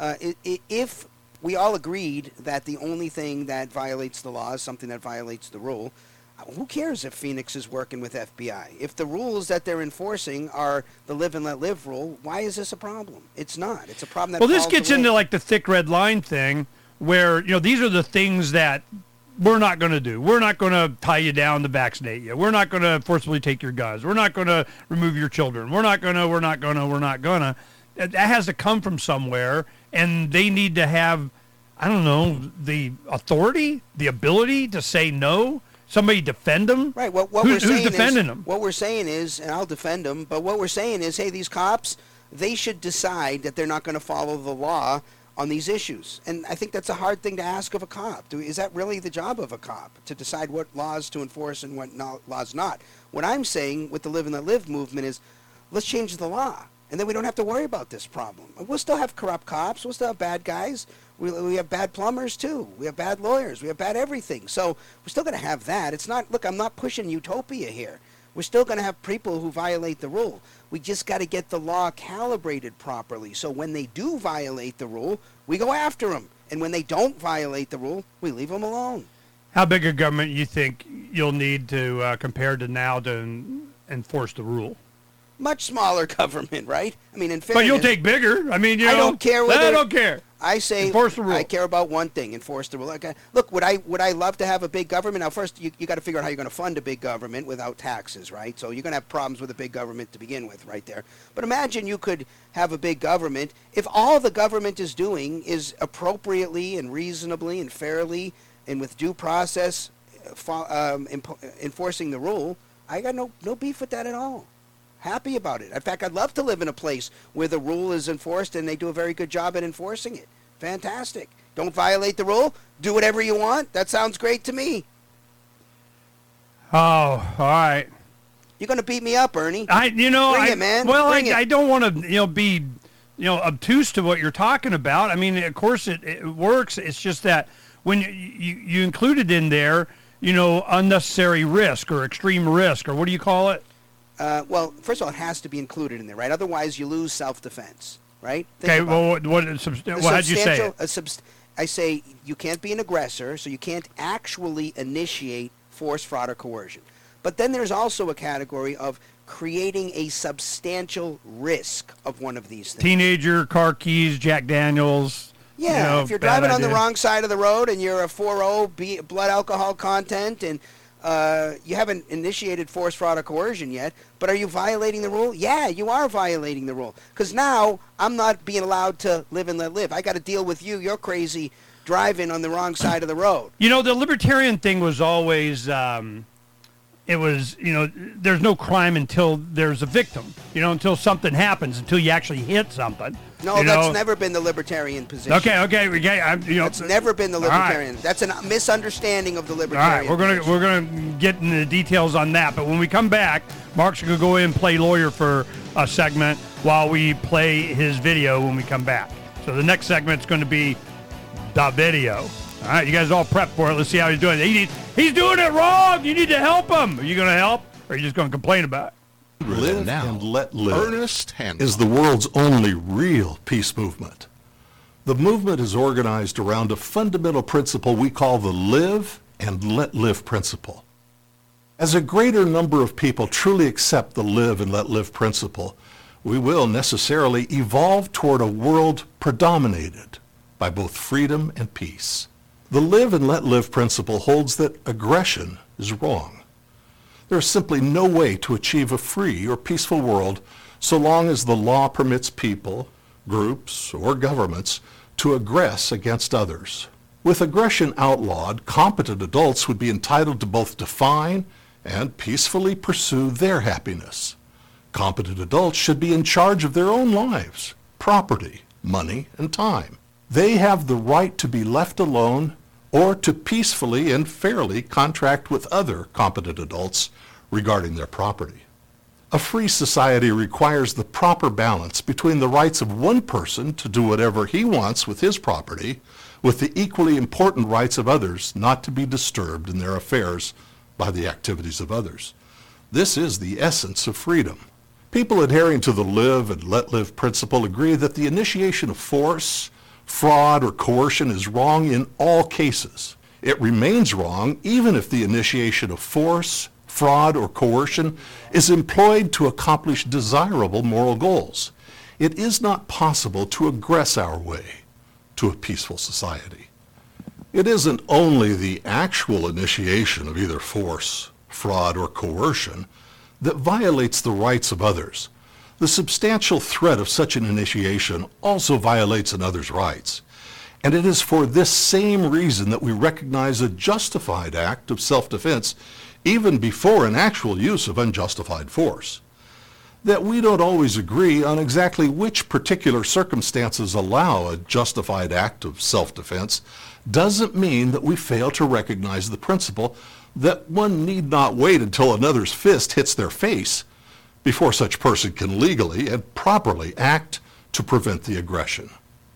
If we all agreed that the only thing that violates the law is something that violates the rule, who cares if Phoenix is working with FBI? If the rules that they're enforcing are the live and let live rule, why is this a problem? It's not. It's a problem that this gets into like the thick red line thing where, these are the things that we're not going to do. We're not going to tie you down to vaccinate you. We're not going to forcibly take your guns. We're not going to remove your children. We're not going to. That has to come from somewhere, and they need to have, the authority, the ability to say no. Somebody defend them. Right. Who's defending them? What we're saying is, and I'll defend them, but what we're saying is, hey, these cops, they should decide that they're not going to follow the law on these issues. And I think that's a hard thing to ask of a cop. Is that really the job of a cop, to decide what laws to enforce and what laws not? What I'm saying with the Live and Let Live movement is, let's change the law. And then we don't have to worry about this problem. We'll still have corrupt cops. We'll still have bad guys. We have bad plumbers, too. We have bad lawyers. We have bad everything. So we're still going to have that. It's not, look, I'm not pushing utopia here. We're still going to have people who violate the rule. We just got to get the law calibrated properly. So when they do violate the rule, we go after them. And when they don't violate the rule, we leave them alone. How big a government you think you'll need to, compared to now, to enforce the rule? Much smaller government, right? I mean, in fairness, but you'll take bigger. I mean, I don't care whether I don't care. I say enforce the rule. I care about one thing: enforce the rule. Look, would I love to have a big government? Now, first, you got to figure out how you're going to fund a big government without taxes, right? So you're going to have problems with a big government to begin with, right there. But imagine you could have a big government if all the government is doing is appropriately and reasonably and fairly and with due process enforcing the rule. I got no beef with that at all. Happy about it. In fact, I'd love to live in a place where the rule is enforced and they do a very good job at enforcing it. Fantastic. Don't violate the rule. Do whatever you want. That sounds great to me. Oh, all right. You're going to beat me up, Ernie. Bring it, man. Well, I don't want to, be, obtuse to what you're talking about. I mean, of course it works. It's just that when you included in there, unnecessary risk or extreme risk, or what do you call it? Well, first of all, it has to be included in there, right? Otherwise, you lose self-defense, right? Okay, well, how'd you say it? I say you can't be an aggressor, so you can't actually initiate force, fraud, or coercion. But then there's also a category of creating a substantial risk of one of these things. Teenager, car keys, Jack Daniels. Yeah, if you're driving on the wrong side of the road and you're a 4.0 blood alcohol content and you haven't initiated force, fraud, or coercion yet, but are you violating the rule? Yeah, you are violating the rule. Because now I'm not being allowed to live and let live. I got to deal with you. You're crazy driving on the wrong side of the road. The libertarian thing was always, there's no crime until there's a victim, until something happens, until you actually hit something. No, that's never been the libertarian position. Okay. That's never been the libertarian. Right. That's a misunderstanding of the libertarian. All right, we're gonna get into the details on that. But when we come back, Mark's gonna go in and play lawyer for a segment while we play his video when we come back. So the next segment's going to be the video. All right, you guys all prep for it. Let's see how he's doing. He's doing it wrong. You need to help him. Are you going to help, or are you just going to complain about it? Live and Let Live Ernest Hancock is the world's only real peace movement. The movement is organized around a fundamental principle we call the Live and Let Live principle. As a greater number of people truly accept the Live and Let Live principle, we will necessarily evolve toward a world predominated by both freedom and peace. The Live and Let Live principle holds that aggression is wrong. There is simply no way to achieve a free or peaceful world so long as the law permits people, groups, or governments to aggress against others. With aggression outlawed, competent adults would be entitled to both define and peacefully pursue their happiness. Competent adults should be in charge of their own lives, property, money, and time. They have the right to be left alone or to peacefully and fairly contract with other competent adults regarding their property. A free society requires the proper balance between the rights of one person to do whatever he wants with his property, with the equally important rights of others not to be disturbed in their affairs by the activities of others. This is the essence of freedom. People adhering to the live and let live principle agree that the initiation of force, fraud, or coercion is wrong in all cases. It remains wrong even if the initiation of force, fraud, or coercion is employed to accomplish desirable moral goals. It is not possible to aggress our way to a peaceful society. It isn't only the actual initiation of either force, fraud, or coercion that violates the rights of others. The substantial threat of such an initiation also violates another's rights. And it is for this same reason that we recognize a justified act of self-defense even before an actual use of unjustified force. That we don't always agree on exactly which particular circumstances allow a justified act of self-defense doesn't mean that we fail to recognize the principle that one need not wait until another's fist hits their face before such person can legally and properly act to prevent the aggression.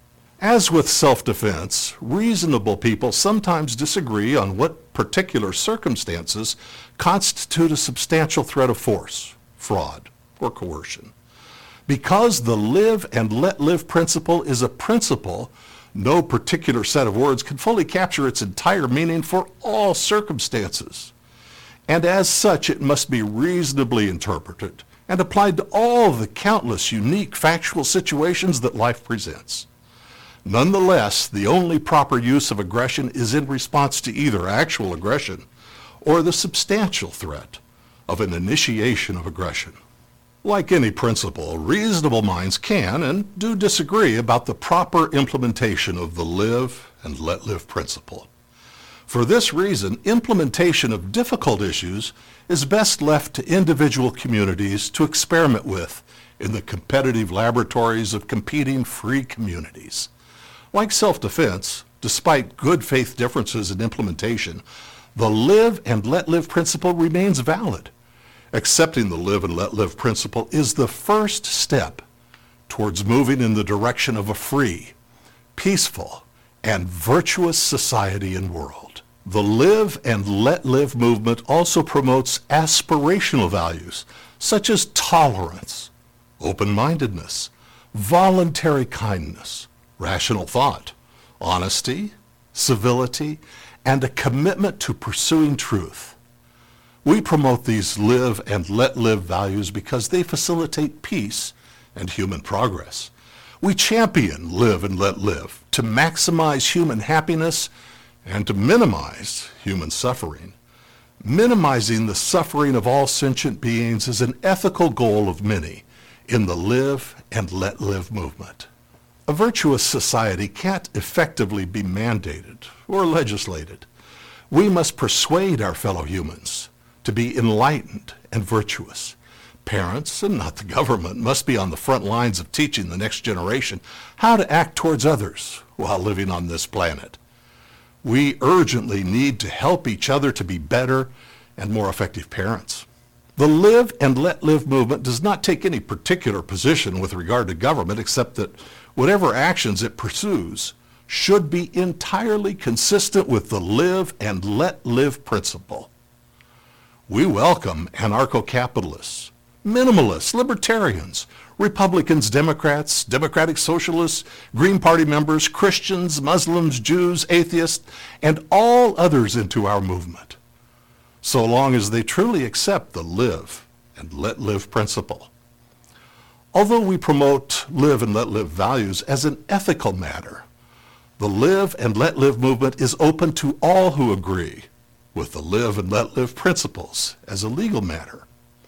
As with self-defense, reasonable people sometimes disagree on what particular circumstances constitute a substantial threat of force, fraud, or coercion. Because the live and let live principle is a principle, no particular set of words can fully capture its entire meaning for all circumstances. And as such, it must be reasonably interpreted and applied to all the countless unique factual situations that life presents. Nonetheless, the only proper use of aggression is in response to either actual aggression or the substantial threat of an initiation of aggression. Like any principle, reasonable minds can and do disagree about the proper implementation of the live and let live principle. For this reason, implementation of difficult issues is best left to individual communities to experiment with in the competitive laboratories of competing free communities. Like self-defense, despite good faith differences in implementation, the live and let live principle remains valid. Accepting the live and let live principle is the first step towards moving in the direction of a free, peaceful, and virtuous society and world. The live and let live movement also promotes aspirational values such as tolerance, open-mindedness, voluntary kindness, rational thought, honesty, civility, and a commitment to pursuing truth. We promote these live and let live values because they facilitate peace and human progress. We champion live and let live to maximize human happiness and to minimize human suffering. Minimizing the suffering of all sentient beings is an ethical goal of many in the live and let live movement. A virtuous society can't effectively be mandated or legislated. We must persuade our fellow humans to be enlightened and virtuous. Parents, and not the government, must be on the front lines of teaching the next generation how to act towards others while living on this planet. We urgently need to help each other to be better and more effective parents. The live and let live movement does not take any particular position with regard to government except that whatever actions it pursues should be entirely consistent with the live and let live principle. We welcome anarcho-capitalists, minimalists, libertarians, Republicans, Democrats, Democratic Socialists, Green Party members, Christians, Muslims, Jews, atheists, and all others into our movement, so long as they truly accept the live and let live principle. Although we promote live and let live values as an ethical matter, the live and let live movement is open to all who agree with the live and let live principles as a legal matter.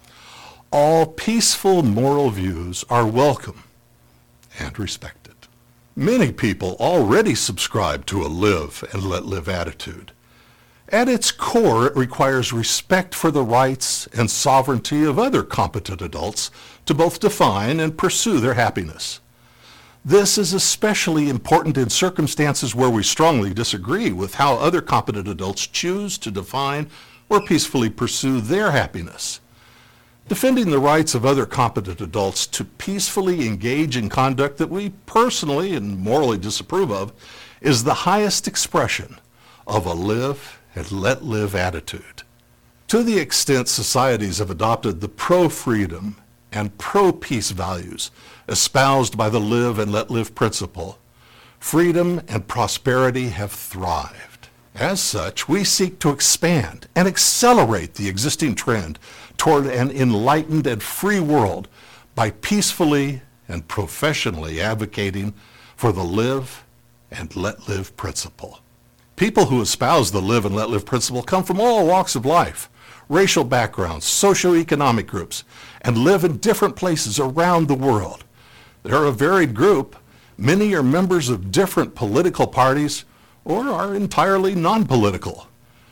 All peaceful moral views are welcome and respected. Many people already subscribe to a live and let live attitude. At its core, it requires respect for the rights and sovereignty of other competent adults to both define and pursue their happiness. This is especially important in circumstances where we strongly disagree with how other competent adults choose to define or peacefully pursue their happiness. Defending the rights of other competent adults to peacefully engage in conduct that we personally and morally disapprove of is the highest expression of a live and let live attitude. To the extent societies have adopted the pro-freedom and pro-peace values espoused by the live and let live principle, freedom and prosperity have thrived. As such, we seek to expand and accelerate the existing trend toward an enlightened and free world by peacefully and professionally advocating for the live and let live principle. People who espouse the live and let live principle come from all walks of life, racial backgrounds, socioeconomic groups, and live in different places around the world. They're a varied group. Many are members of different political parties or are entirely non-political.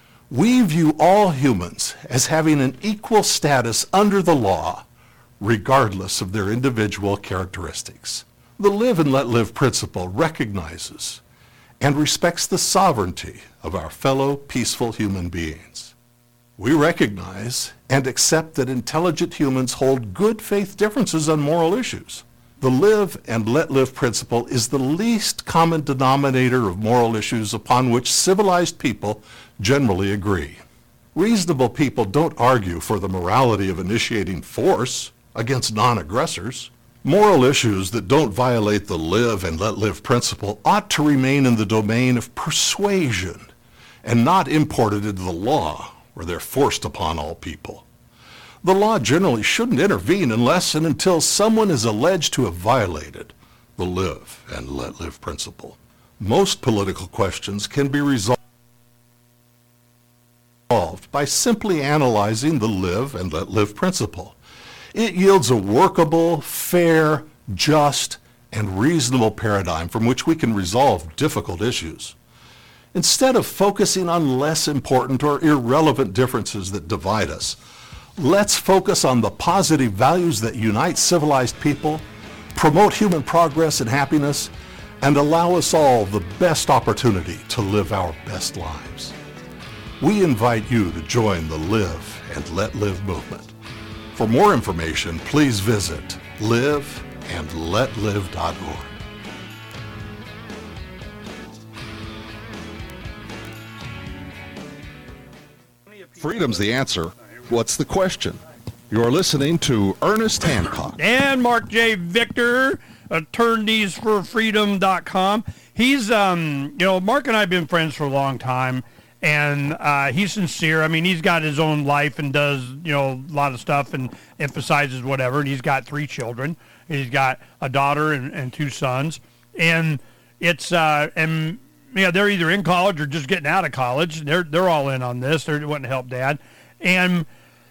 We view all humans as having an equal status under the law, regardless of their individual characteristics. The live and let live principle recognizes and respects the sovereignty of our fellow peaceful human beings. We recognize and accept that intelligent humans hold good faith differences on moral issues. The live and let live principle is the least common denominator of moral issues upon which civilized people generally agree. Reasonable people don't argue for the morality of initiating force against non-aggressors. Moral issues that don't violate the live and let live principle ought to remain in the domain of persuasion and not imported into the law where they're forced upon all people. The law generally shouldn't intervene unless and until someone is alleged to have violated the live and let live principle. Most political questions can be resolved by simply analyzing the live and let live principle. It yields a workable, fair, just, and reasonable paradigm from which we can resolve difficult issues. Instead of focusing on less important or irrelevant differences that divide us, let's focus on the positive values that unite civilized people, promote human progress and happiness, and allow us all the best opportunity to live our best lives. We invite you to join the Live and Let Live movement. For more information, please visit liveandletlive.org. Freedom's the answer. What's the question? You're listening to Ernest Hancock. And Mark J. Victor, attorneysforfreedom.com. He's, Mark and I have been friends for a long time, and he's sincere. I mean, he's got his own life and does, a lot of stuff and emphasizes whatever, and he's got 3 children. He's got a daughter and 2 sons, and it's, they're either in college or just getting out of college. They're all in on this. They're wanting to help Dad. And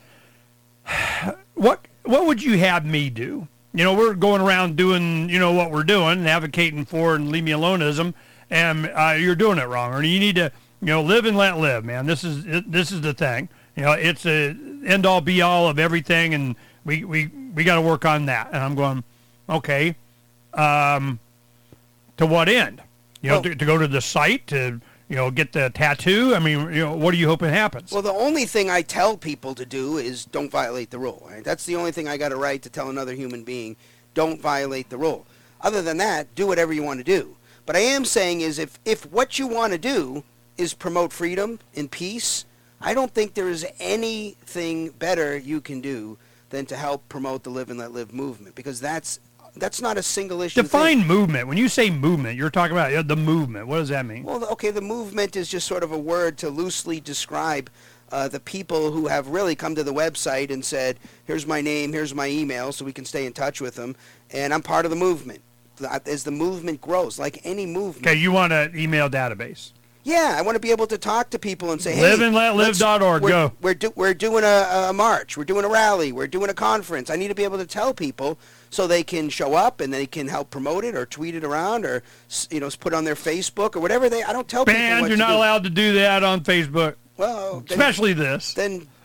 what would you have me do? We're going around doing, what we're doing and advocating for and leave me aloneism, and you're doing it wrong. Or you need to, live and let live, man. This is the thing. It's a end all be all of everything, and we got to work on that. And I'm going, okay, to what end? To go to the site to, get the tattoo? I mean, what are you hoping happens? Well, the only thing I tell people to do is don't violate the rule. Right? That's the only thing I got a right to tell another human being, don't violate the rule. Other than that, do whatever you want to do. But I am saying is if what you want to do is promote freedom and peace, I don't think there is anything better you can do than to help promote the Live and Let Live movement, because that's not a single issue. Define movement. When you say movement, you're talking about the movement. What does that mean? Well, okay, the movement is just sort of a word to loosely describe the people who have really come to the website and said, here's my name, here's my email, so we can stay in touch with them, and I'm part of the movement. As the movement grows, like any movement. Okay, you want an email database. Yeah, I want to be able to talk to people and say, hey, liveandletlive.org, go. We're doing a march, we're doing a rally, we're doing a conference. I need to be able to tell people so they can show up and they can help promote it or tweet it around or, put on their Facebook or whatever I don't tell people what you're not allowed to do that on Facebook. Well, especially this. Then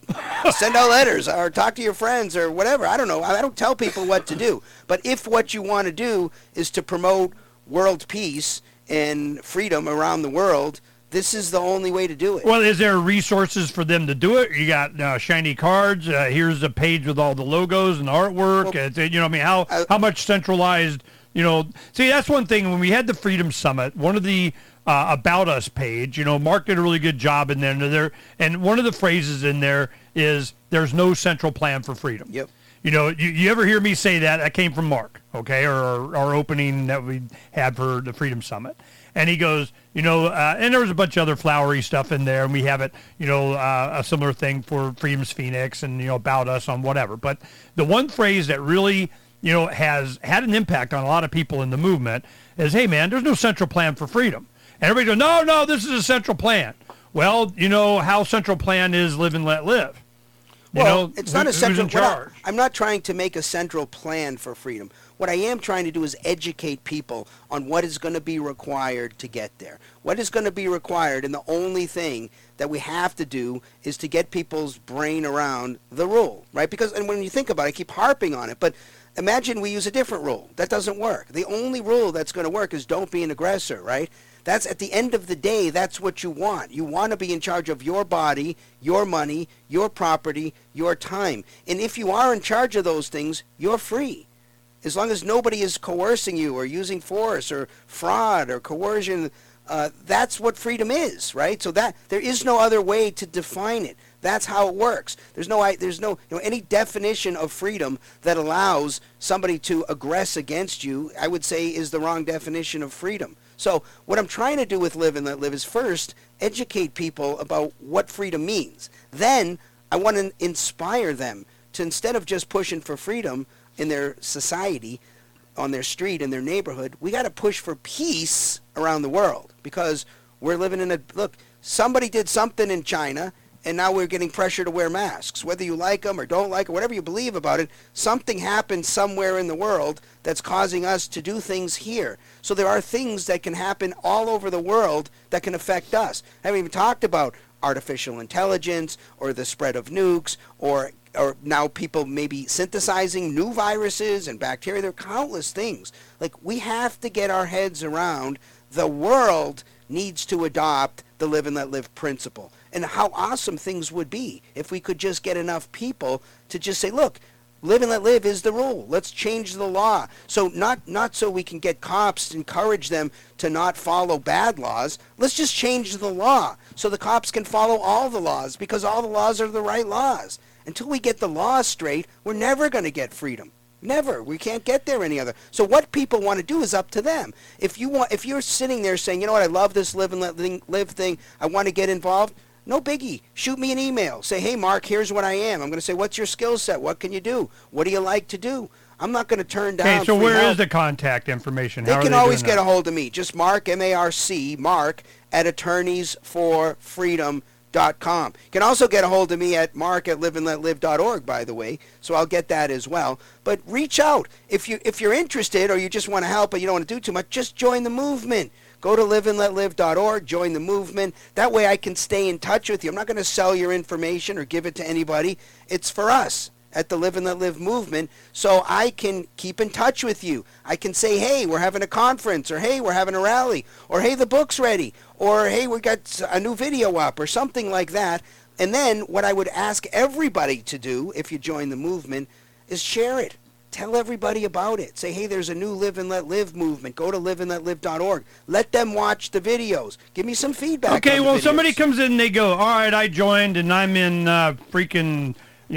Send out letters or talk to your friends or whatever. I don't know. I don't tell people what to do. But if what you want to do is to promote world peace and freedom around the world, this is the only way to do it. Well, is there resources for them to do it? You got shiny cards. Here's a page with all the logos and the artwork. Well, how much centralized, see, that's one thing. When we had the Freedom Summit, one of the About Us page, Mark did a really good job in there. And one of the phrases in there is, there's no central plan for freedom. Yep. You ever hear me say that? That came from Mark, okay, or our opening that we had for the Freedom Summit. And he goes, and there was a bunch of other flowery stuff in there, and we have it, a similar thing for Freedom's Phoenix and, About Us on whatever. But the one phrase that really, has had an impact on a lot of people in the movement is, hey, man, there's no central plan for freedom. And everybody goes, no, this is a central plan. Well, how central plan is live and let live. It's not a central. I'm not trying to make a central plan for freedom. What I am trying to do is educate people on what is going to be required to get there. What is going to be required, and the only thing that we have to do is to get people's brain around the rule, right? Because, and when you think about it, I keep harping on it, but imagine we use a different rule. That doesn't work. The only rule that's going to work is don't be an aggressor, right? That's, at the end of the day, that's what you want. You want to be in charge of your body, your money, your property, your time. And if you are in charge of those things, you're free. As long as nobody is coercing you or using force or fraud or coercion, that's what freedom is, right? So that there is no other way to define it. That's how it works. There's no any definition of freedom that allows somebody to aggress against you, I would say, is the wrong definition of freedom. So what I'm trying to do with Live and Let Live is first educate people about what freedom means. Then I want to inspire them to, instead of just pushing for freedom in their society, on their street, in their neighborhood, we got to push for peace around the world, because we're living in somebody did something in China, and now we're getting pressure to wear masks. Whether you like them or don't like them, whatever you believe about it, something happened somewhere in the world that's causing us to do things here. So there are things that can happen all over the world that can affect us. I haven't even talked about artificial intelligence or the spread of nukes or now people maybe synthesizing new viruses and bacteria. There are countless things. Like, we have to get our heads around the world needs to adopt the Live and Let Live principle. And how awesome things would be if we could just get enough people to just say, look, Live and Let Live is the rule. Let's change the law. So not so we can get cops, encourage them to not follow bad laws. Let's just change the law so the cops can follow all the laws, because all the laws are the right laws. Until we get the laws straight, we're never going to get freedom. Never. We can't get there any other. So what people want to do is up to them. If you're sitting there saying, you know what, I love this Live and Let Live thing, I want to get involved, no biggie. Shoot me an email. Say, hey, Mark, here's what I am. I'm going to say, what's your skill set? What can you do? What do you like to do? I'm not going to turn down. Okay, so where is the contact information? They can always get a hold of me. Just Mark, M-A-R-C, Mark, at attorneysforfreedom.com. You can also get a hold of me at mark@liveandletlive.org, by the way, so I'll get that as well. But reach out. If you're interested, or you just want to help but you don't want to do too much, just join the movement. Go to liveandletlive.org, join the movement. That way I can stay in touch with you. I'm not going to sell your information or give it to anybody. It's for us at the Live and Let Live movement, so I can keep in touch with you. I can say, hey, we're having a conference, or hey, we're having a rally, or hey, the book's ready, or hey, we got a new video up, or something like that. And then what I would ask everybody to do, if you join the movement, is share it. Tell everybody about it. Say, hey, there's a new Live and Let Live movement. Go to liveandletlive.org. Let them watch the videos. Give me some feedback. Okay, on well, the videos. Somebody comes in and they go, all right, I joined and I'm in freaking,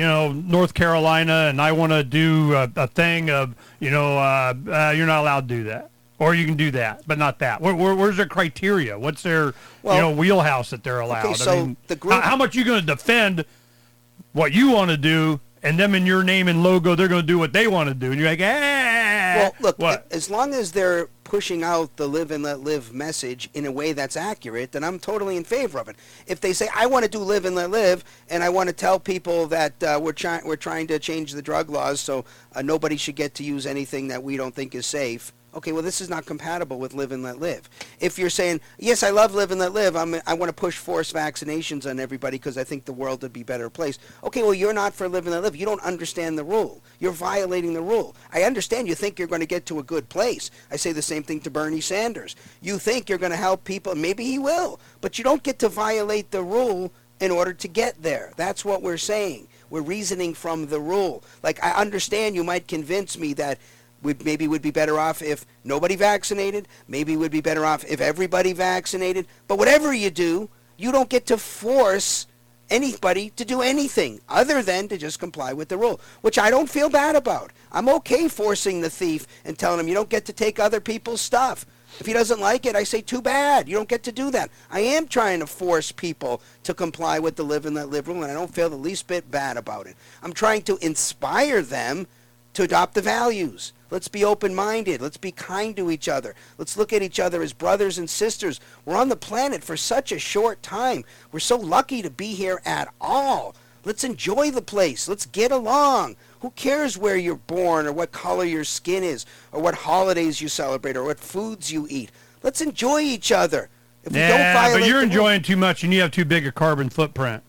North Carolina, and I want to do a thing of, you're not allowed to do that. Or you can do that, but not that. Where's their criteria? What's their wheelhouse that they're allowed? Okay, so the group, how much are you going to defend what you want to do, and them in your name and logo, they're going to do what they want to do. And you're like, well, look, what? As long as they're pushing out the Live and Let Live message in a way that's accurate, then I'm totally in favor of it. If they say, I want to do Live and Let Live, and I want to tell people that we're trying to change the drug laws so nobody should get to use anything that we don't think is safe, Okay, well, this is not compatible with live and let live. If you're saying, yes, I love live and let live, I want to push forced vaccinations on everybody because I think the world would be a better place. Okay, well, you're not for live and let live. You don't understand the rule. You're violating the rule. I understand you think you're going to get to a good place. I say the same thing to Bernie Sanders. You think you're going to help people, and maybe he will, but you don't get to violate the rule in order to get there. That's what we're saying. We're reasoning from the rule. Like, I understand you might convince me that maybe would be better off if nobody vaccinated. Maybe would be better off if everybody vaccinated. But whatever you do, you don't get to force anybody to do anything other than to just comply with the rule, which I don't feel bad about. I'm okay forcing the thief and telling him you don't get to take other people's stuff. If he doesn't like it, I say, too bad. You don't get to do that. I am trying to force people to comply with the live and let live rule, and I don't feel the least bit bad about it. I'm trying to inspire them to adopt the values. Let's be open-minded. Let's be kind to each other. Let's look at each other as brothers and sisters. We're on the planet for such a short time. We're so lucky to be here at all. Let's enjoy the place. Let's get along. Who cares where you're born or what color your skin is or what holidays you celebrate or what foods you eat? Let's enjoy each other. If we don't violate but you're the enjoying too much and you have too big a carbon footprint.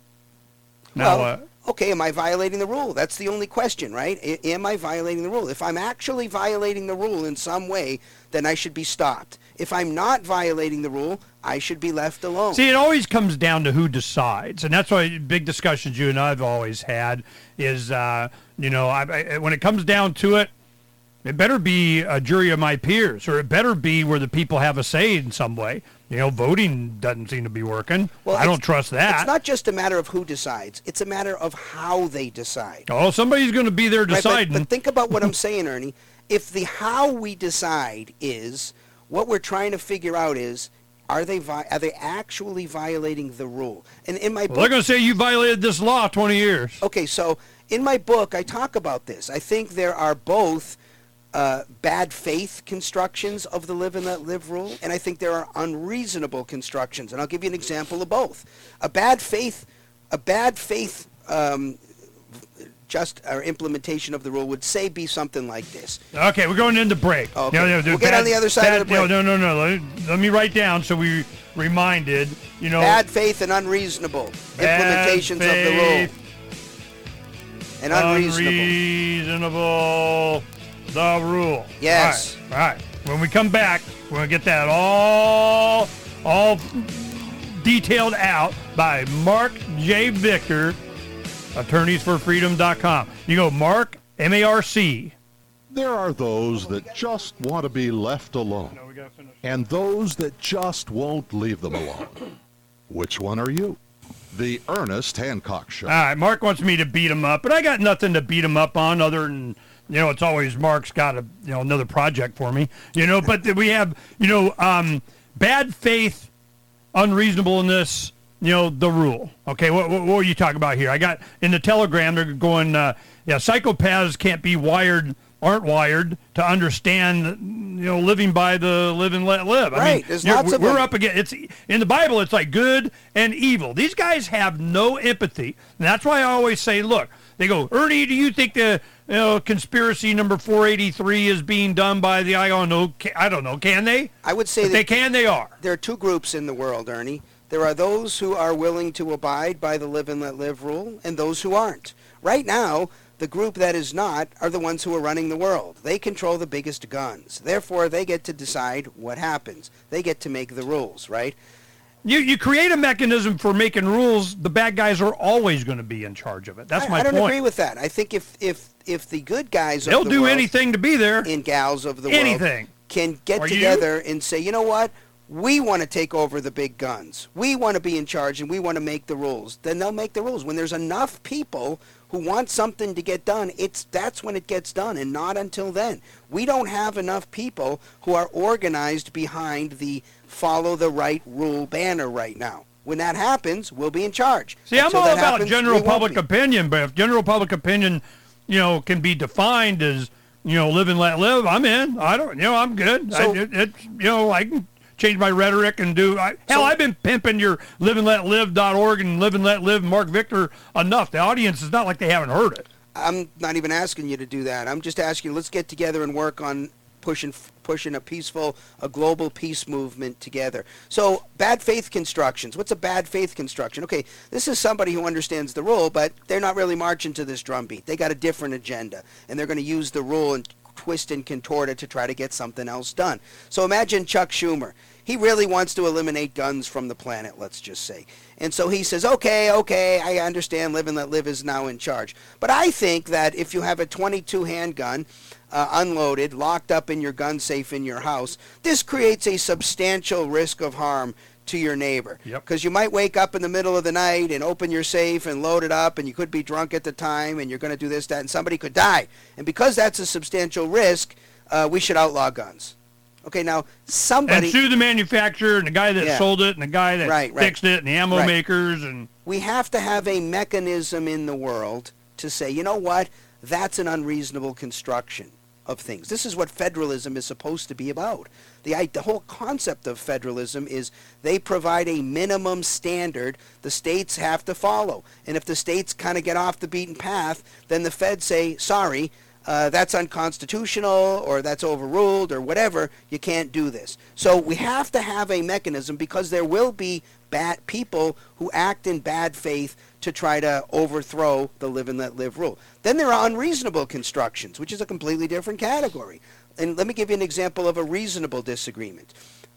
Now, well, okay, am I violating the rule? That's the only question, right? Am I violating the rule? If I'm actually violating the rule in some way, then I should be stopped. If I'm not violating the rule, I should be left alone. See, it always comes down to who decides, and that's why big discussions you and I have always had is, when it comes down to it, it better be a jury of my peers, or it better be where the people have a say in some way. Voting doesn't seem to be working. Well, I don't trust that. It's not just a matter of who decides. It's a matter of how they decide. Oh, somebody's going to be there deciding. Right, but think about what I'm saying, Ernie. If the how we decide is, what we're trying to figure out is, are they actually violating the rule? And in my book, they're going to say you violated this law 20 years. Okay, so in my book, I talk about this. I think there are both bad faith constructions of the live and let live rule, and I think there are unreasonable constructions, and I'll give you an example of both. A bad faith implementation of the rule would be something like this. Okay, we're going into break. Okay. We'll get on the other side of the break. No. Let me write down so we reminded. Bad faith and unreasonable implementations of the rule. And unreasonable. The rule. Yes. All right. When we come back, we're going to get that all detailed out by Mark J. Victor, attorneysforfreedom.com. You go Mark, M-A-R-C. There are those that just want to be left alone, and those that just won't leave them alone. Which one are you? The Ernest Hancock Show. All right, Mark wants me to beat him up, but I got nothing to beat him up on other than, it's always Mark's got another project for me, but we have, bad faith, unreasonableness, the rule. Okay, what are you talking about here? I got in the Telegram, they're going, psychopaths aren't wired to understand, living by the live and let live. Right. I mean, there's lots of we're up against, in the Bible, it's like good and evil. These guys have no empathy. And that's why I always say, look, they go, Ernie, do you think the conspiracy number 483 is being done by the I don't know. Can they? I would say if they can, they are. There are two groups in the world, Ernie. There are those who are willing to abide by the live and let live rule and those who aren't. Right now, the group that is not are the ones who are running the world. They control the biggest guns. Therefore, they get to decide what happens. They get to make the rules, right? You create a mechanism for making rules. The bad guys are always going to be in charge of it. That's my point. I don't agree with that. I think if the good guys they'll do anything to be there, and gals of the world can get together and say, you know what? We want to take over the big guns. We want to be in charge, and we want to make the rules. Then they'll make the rules. When there's enough people who want something to get done, that's when it gets done, and not until then. We don't have enough people who are organized behind the follow the right rule banner right now. When that happens, we'll be in charge. See, I'm all about general public opinion, but if general public opinion, can be defined as, live and let live, I'm in. I'm good. So, I can change my rhetoric and I've been pimping your liveandletlive.org and Live and Let Live Mark Victor enough. The audience is not like they haven't heard it. I'm not even asking you to do that. I'm just asking, let's get together and work on pushing a global peace movement together. So bad faith constructions. What's a bad faith construction? Okay, this is somebody who understands the rule, but they're not really marching to this drumbeat. They got a different agenda, and they're going to use the rule and twist and contort it to try to get something else done. So imagine Chuck Schumer. He really wants to eliminate guns from the planet, let's just say. And so he says, okay, I understand Live and Let Live is now in charge. But I think that if you have a .22 handgun unloaded, locked up in your gun safe in your house, this creates a substantial risk of harm to your neighbor. Because you might wake up in the middle of the night and open your safe and load it up, and you could be drunk at the time, and you're going to do this, that, and somebody could die. And because that's a substantial risk, we should outlaw guns. Okay, now somebody... And sue the manufacturer and the guy that sold it and the guy that fixed it and the ammo makers. And we have to have a mechanism in the world to say, you know what, that's an unreasonable construction of things. This is what federalism is supposed to be about. The whole concept of federalism is they provide a minimum standard the states have to follow. And if the states kind of get off the beaten path, then the feds say, sorry, that's unconstitutional, or that's overruled, or whatever, you can't do this. So we have to have a mechanism, because there will be bad people who act in bad faith to try to overthrow the Live and Let Live rule. Then there are unreasonable constructions, which is a completely different category. And let me give you an example of a reasonable disagreement.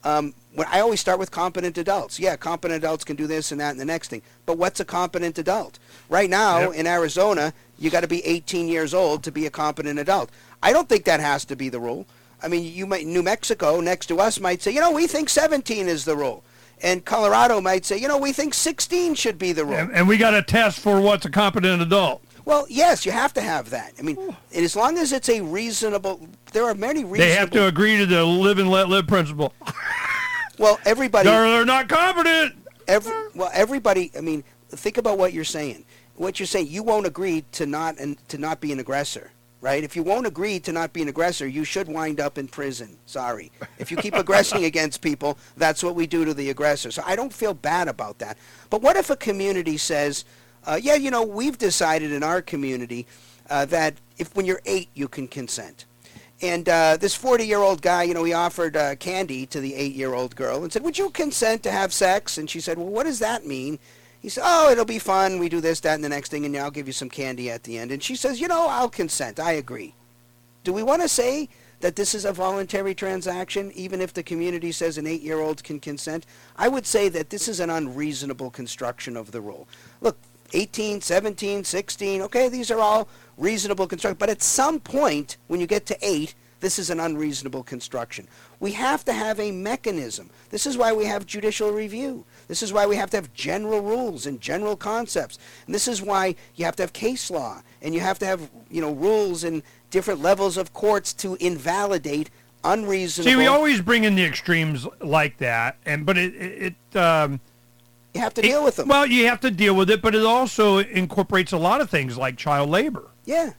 I always start with competent adults. Yeah, competent adults can do this and that and the next thing. But what's a competent adult? Right now in Arizona, you got to be 18 years old to be a competent adult. I don't think that has to be the rule. I mean, New Mexico next to us might say, we think 17 is the rule. And Colorado might say, we think 16 should be the rule. And we got a test for what's a competent adult. Well, yes, you have to have that. I mean, and as long as it's a reasonable, there are many reasonable... They have to agree to the Live and Let Live principle. Well, everybody... They're not competent. Everybody, I mean, think about what you're saying. What you're saying, you won't agree to not be an aggressor, right? If you won't agree to not be an aggressor, you should wind up in prison. Sorry. If you keep aggressing against people, that's what we do to the aggressor. So I don't feel bad about that. But what if a community says... we've decided in our community that when you're 8, you can consent. And this 40-year-old guy, he offered candy to the 8-year-old girl and said, would you consent to have sex? And she said, well, what does that mean? He said, it'll be fun. We do this, that, and the next thing, and I'll give you some candy at the end. And she says, I'll consent. I agree. Do we want to say that this is a voluntary transaction, even if the community says an 8-year-old can consent? I would say that this is an unreasonable construction of the rule. Look, 18, 17, 16, okay, these are all reasonable constructions. But at some point, when you get to 8, this is an unreasonable construction. We have to have a mechanism. This is why we have judicial review. This is why we have to have general rules and general concepts. And this is why you have to have case law. And you have to have, rules and different levels of courts to invalidate unreasonable... See, we always bring in the extremes like that, but you have to deal with them. Well, you have to deal with it, but it also incorporates a lot of things like child labor. Yeah.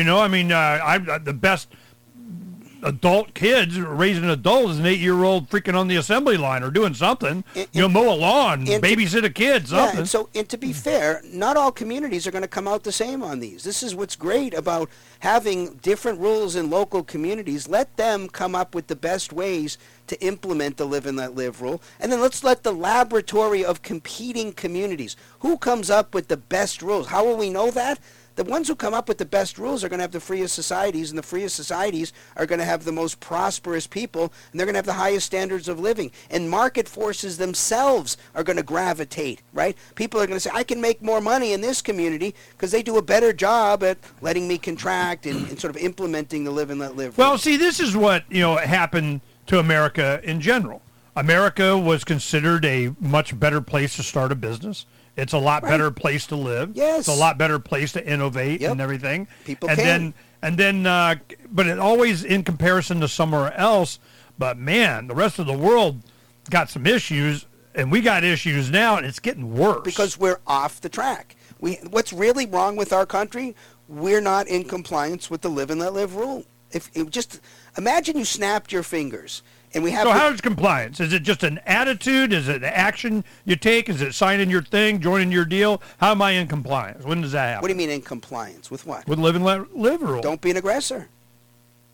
The best adult kids raising an adult is an 8-year-old freaking on the assembly line or doing something. Mow a lawn, babysit a kid, something. Yeah, and to be fair, not all communities are going to come out the same on these. This is what's great about having different rules in local communities. Let them come up with the best ways to implement the Live and Let Live rule. And then let's let the laboratory of competing communities. Who comes up with the best rules? How will we know that? The ones who come up with the best rules are going to have the freest societies, and the freest societies are going to have the most prosperous people, and they're going to have the highest standards of living. And market forces themselves are going to gravitate, right? People are going to say, I can make more money in this community because they do a better job at letting me contract and sort of implementing the Live and Let Live rule. Well, see, this is what, happened to America in general. America was considered a much better place to start a business. It's a lot better place to live. Yes. It's a lot better place to innovate and everything. People can. But it always in comparison to somewhere else. But man, the rest of the world got some issues, and we got issues now, and it's getting worse. Because we're off the track. What's really wrong with our country? We're not in compliance with the Live and Let Live rule. Just imagine you snapped your fingers. And we have so how's compliance? Is it just an attitude? Is it an action you take? Is it signing your thing, joining your deal? How am I in compliance? When does that happen? What do you mean in compliance? With what? With Live and Let Live rule. Don't be an aggressor.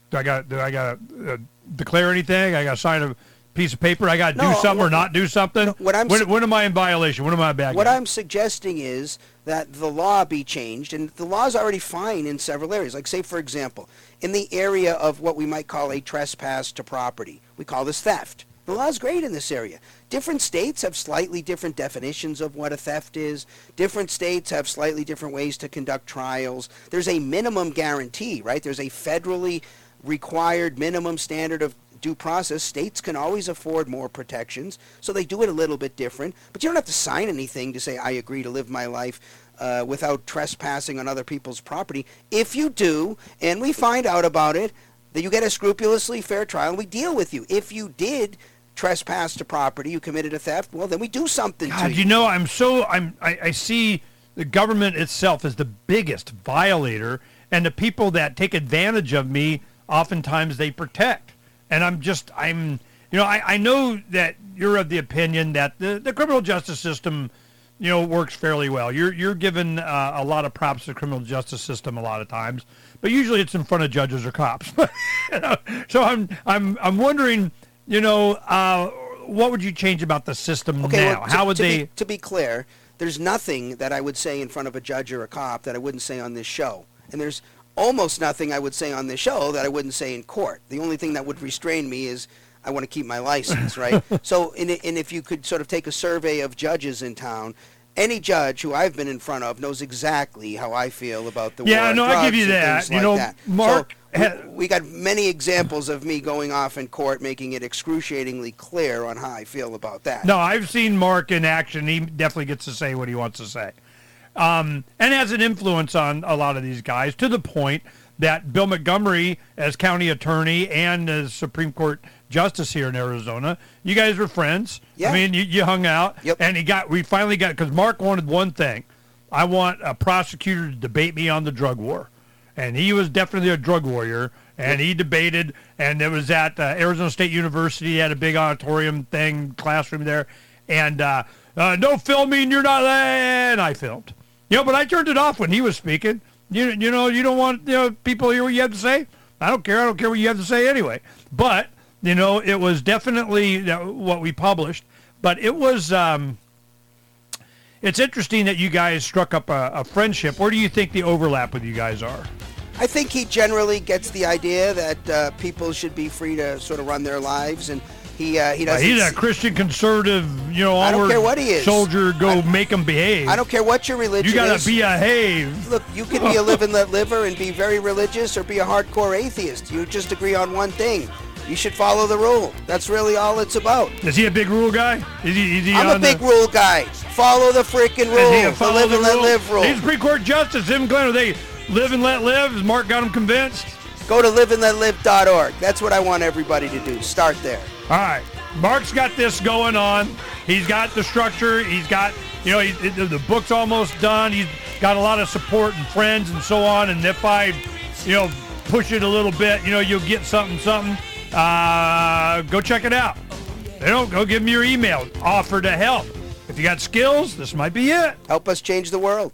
Do I got to declare anything? I got to sign a piece of paper? I got to do something or not do something? When am I in violation? When am I a bad guy? What I'm suggesting is that the law be changed, and the law is already fine in several areas. Like, say, for example, in the area of what we might call a trespass to property, we call this theft. The law is great in this area. Different states have slightly different definitions of what a theft is. Different states have slightly different ways to conduct trials. There's a minimum guarantee, right? There's a federally required minimum standard of due process. States can always afford more protections, so they do it a little bit different. But you don't have to sign anything to say, I agree to live my life without trespassing on other people's property. If you do, and we find out about it, that you get a scrupulously fair trial, and we deal with you. If you did trespass to property, you committed a theft, well, then we do something to you. You know, I see the government itself as the biggest violator, and the people that take advantage of me, oftentimes they protect. And I know that you're of the opinion that the criminal justice system, works fairly well. You're given a lot of props to the criminal justice system a lot of times, but usually it's in front of judges or cops. So I'm wondering, what would you change about the system now? Well, How would they? To be clear, there's nothing that I would say in front of a judge or a cop that I wouldn't say on this show, and there's almost nothing I would say on this show that I wouldn't say in court. The only thing that would restrain me is I want to keep my license, right? So, and if you could sort of take a survey of judges in town, any judge who I've been in front of knows exactly how I feel about the war on drugs. I give you that. That. Mark. So we got many examples of me going off in court, making it excruciatingly clear on how I feel about that. No, I've seen Mark in action. He definitely gets to say what he wants to say. And has an influence on a lot of these guys, to the point that Bill Montgomery, as county attorney and as Supreme Court justice here in Arizona, you guys were friends. Yeah. I mean, you hung out. Yep. And we finally got, because Mark wanted one thing. I want a prosecutor to debate me on the drug war. And he was definitely a drug warrior, and he debated, and it was at Arizona State University. He had a big auditorium classroom there, and no filming, you're not, and I filmed. But I turned it off when he was speaking. You don't want people to hear what you have to say? I don't care. I don't care what you have to say anyway. But, it was definitely what we published. But it was, it's interesting that you guys struck up a friendship. Where do you think the overlap with you guys are? I think he generally gets the idea that people should be free to sort of run their lives, and he doesn't. He's a Christian conservative, I don't care what he is. Soldier. Make him behave. I don't care what your religion is. You gotta behave. Look, you can be a live and let liver and be very religious, or be a hardcore atheist. You just agree on one thing. You should follow the rule. That's really all it's about. Is he a big rule guy? Is he I'm a big rule guy. Follow the freaking rule. The live and let live rule. He's Supreme Court Justice. Him and Glenn, are they live and let live? Has Mark got him convinced? Go to liveandletlive.org. That's what I want everybody to do. Start there. All right. Mark's got this going on. He's got the structure. He's got, the book's almost done. He's got a lot of support and friends and so on. And if I, push it a little bit, you'll get something. Go check it out. Go give me your email. Offer to help. If you got skills, this might be it. Help us change the world.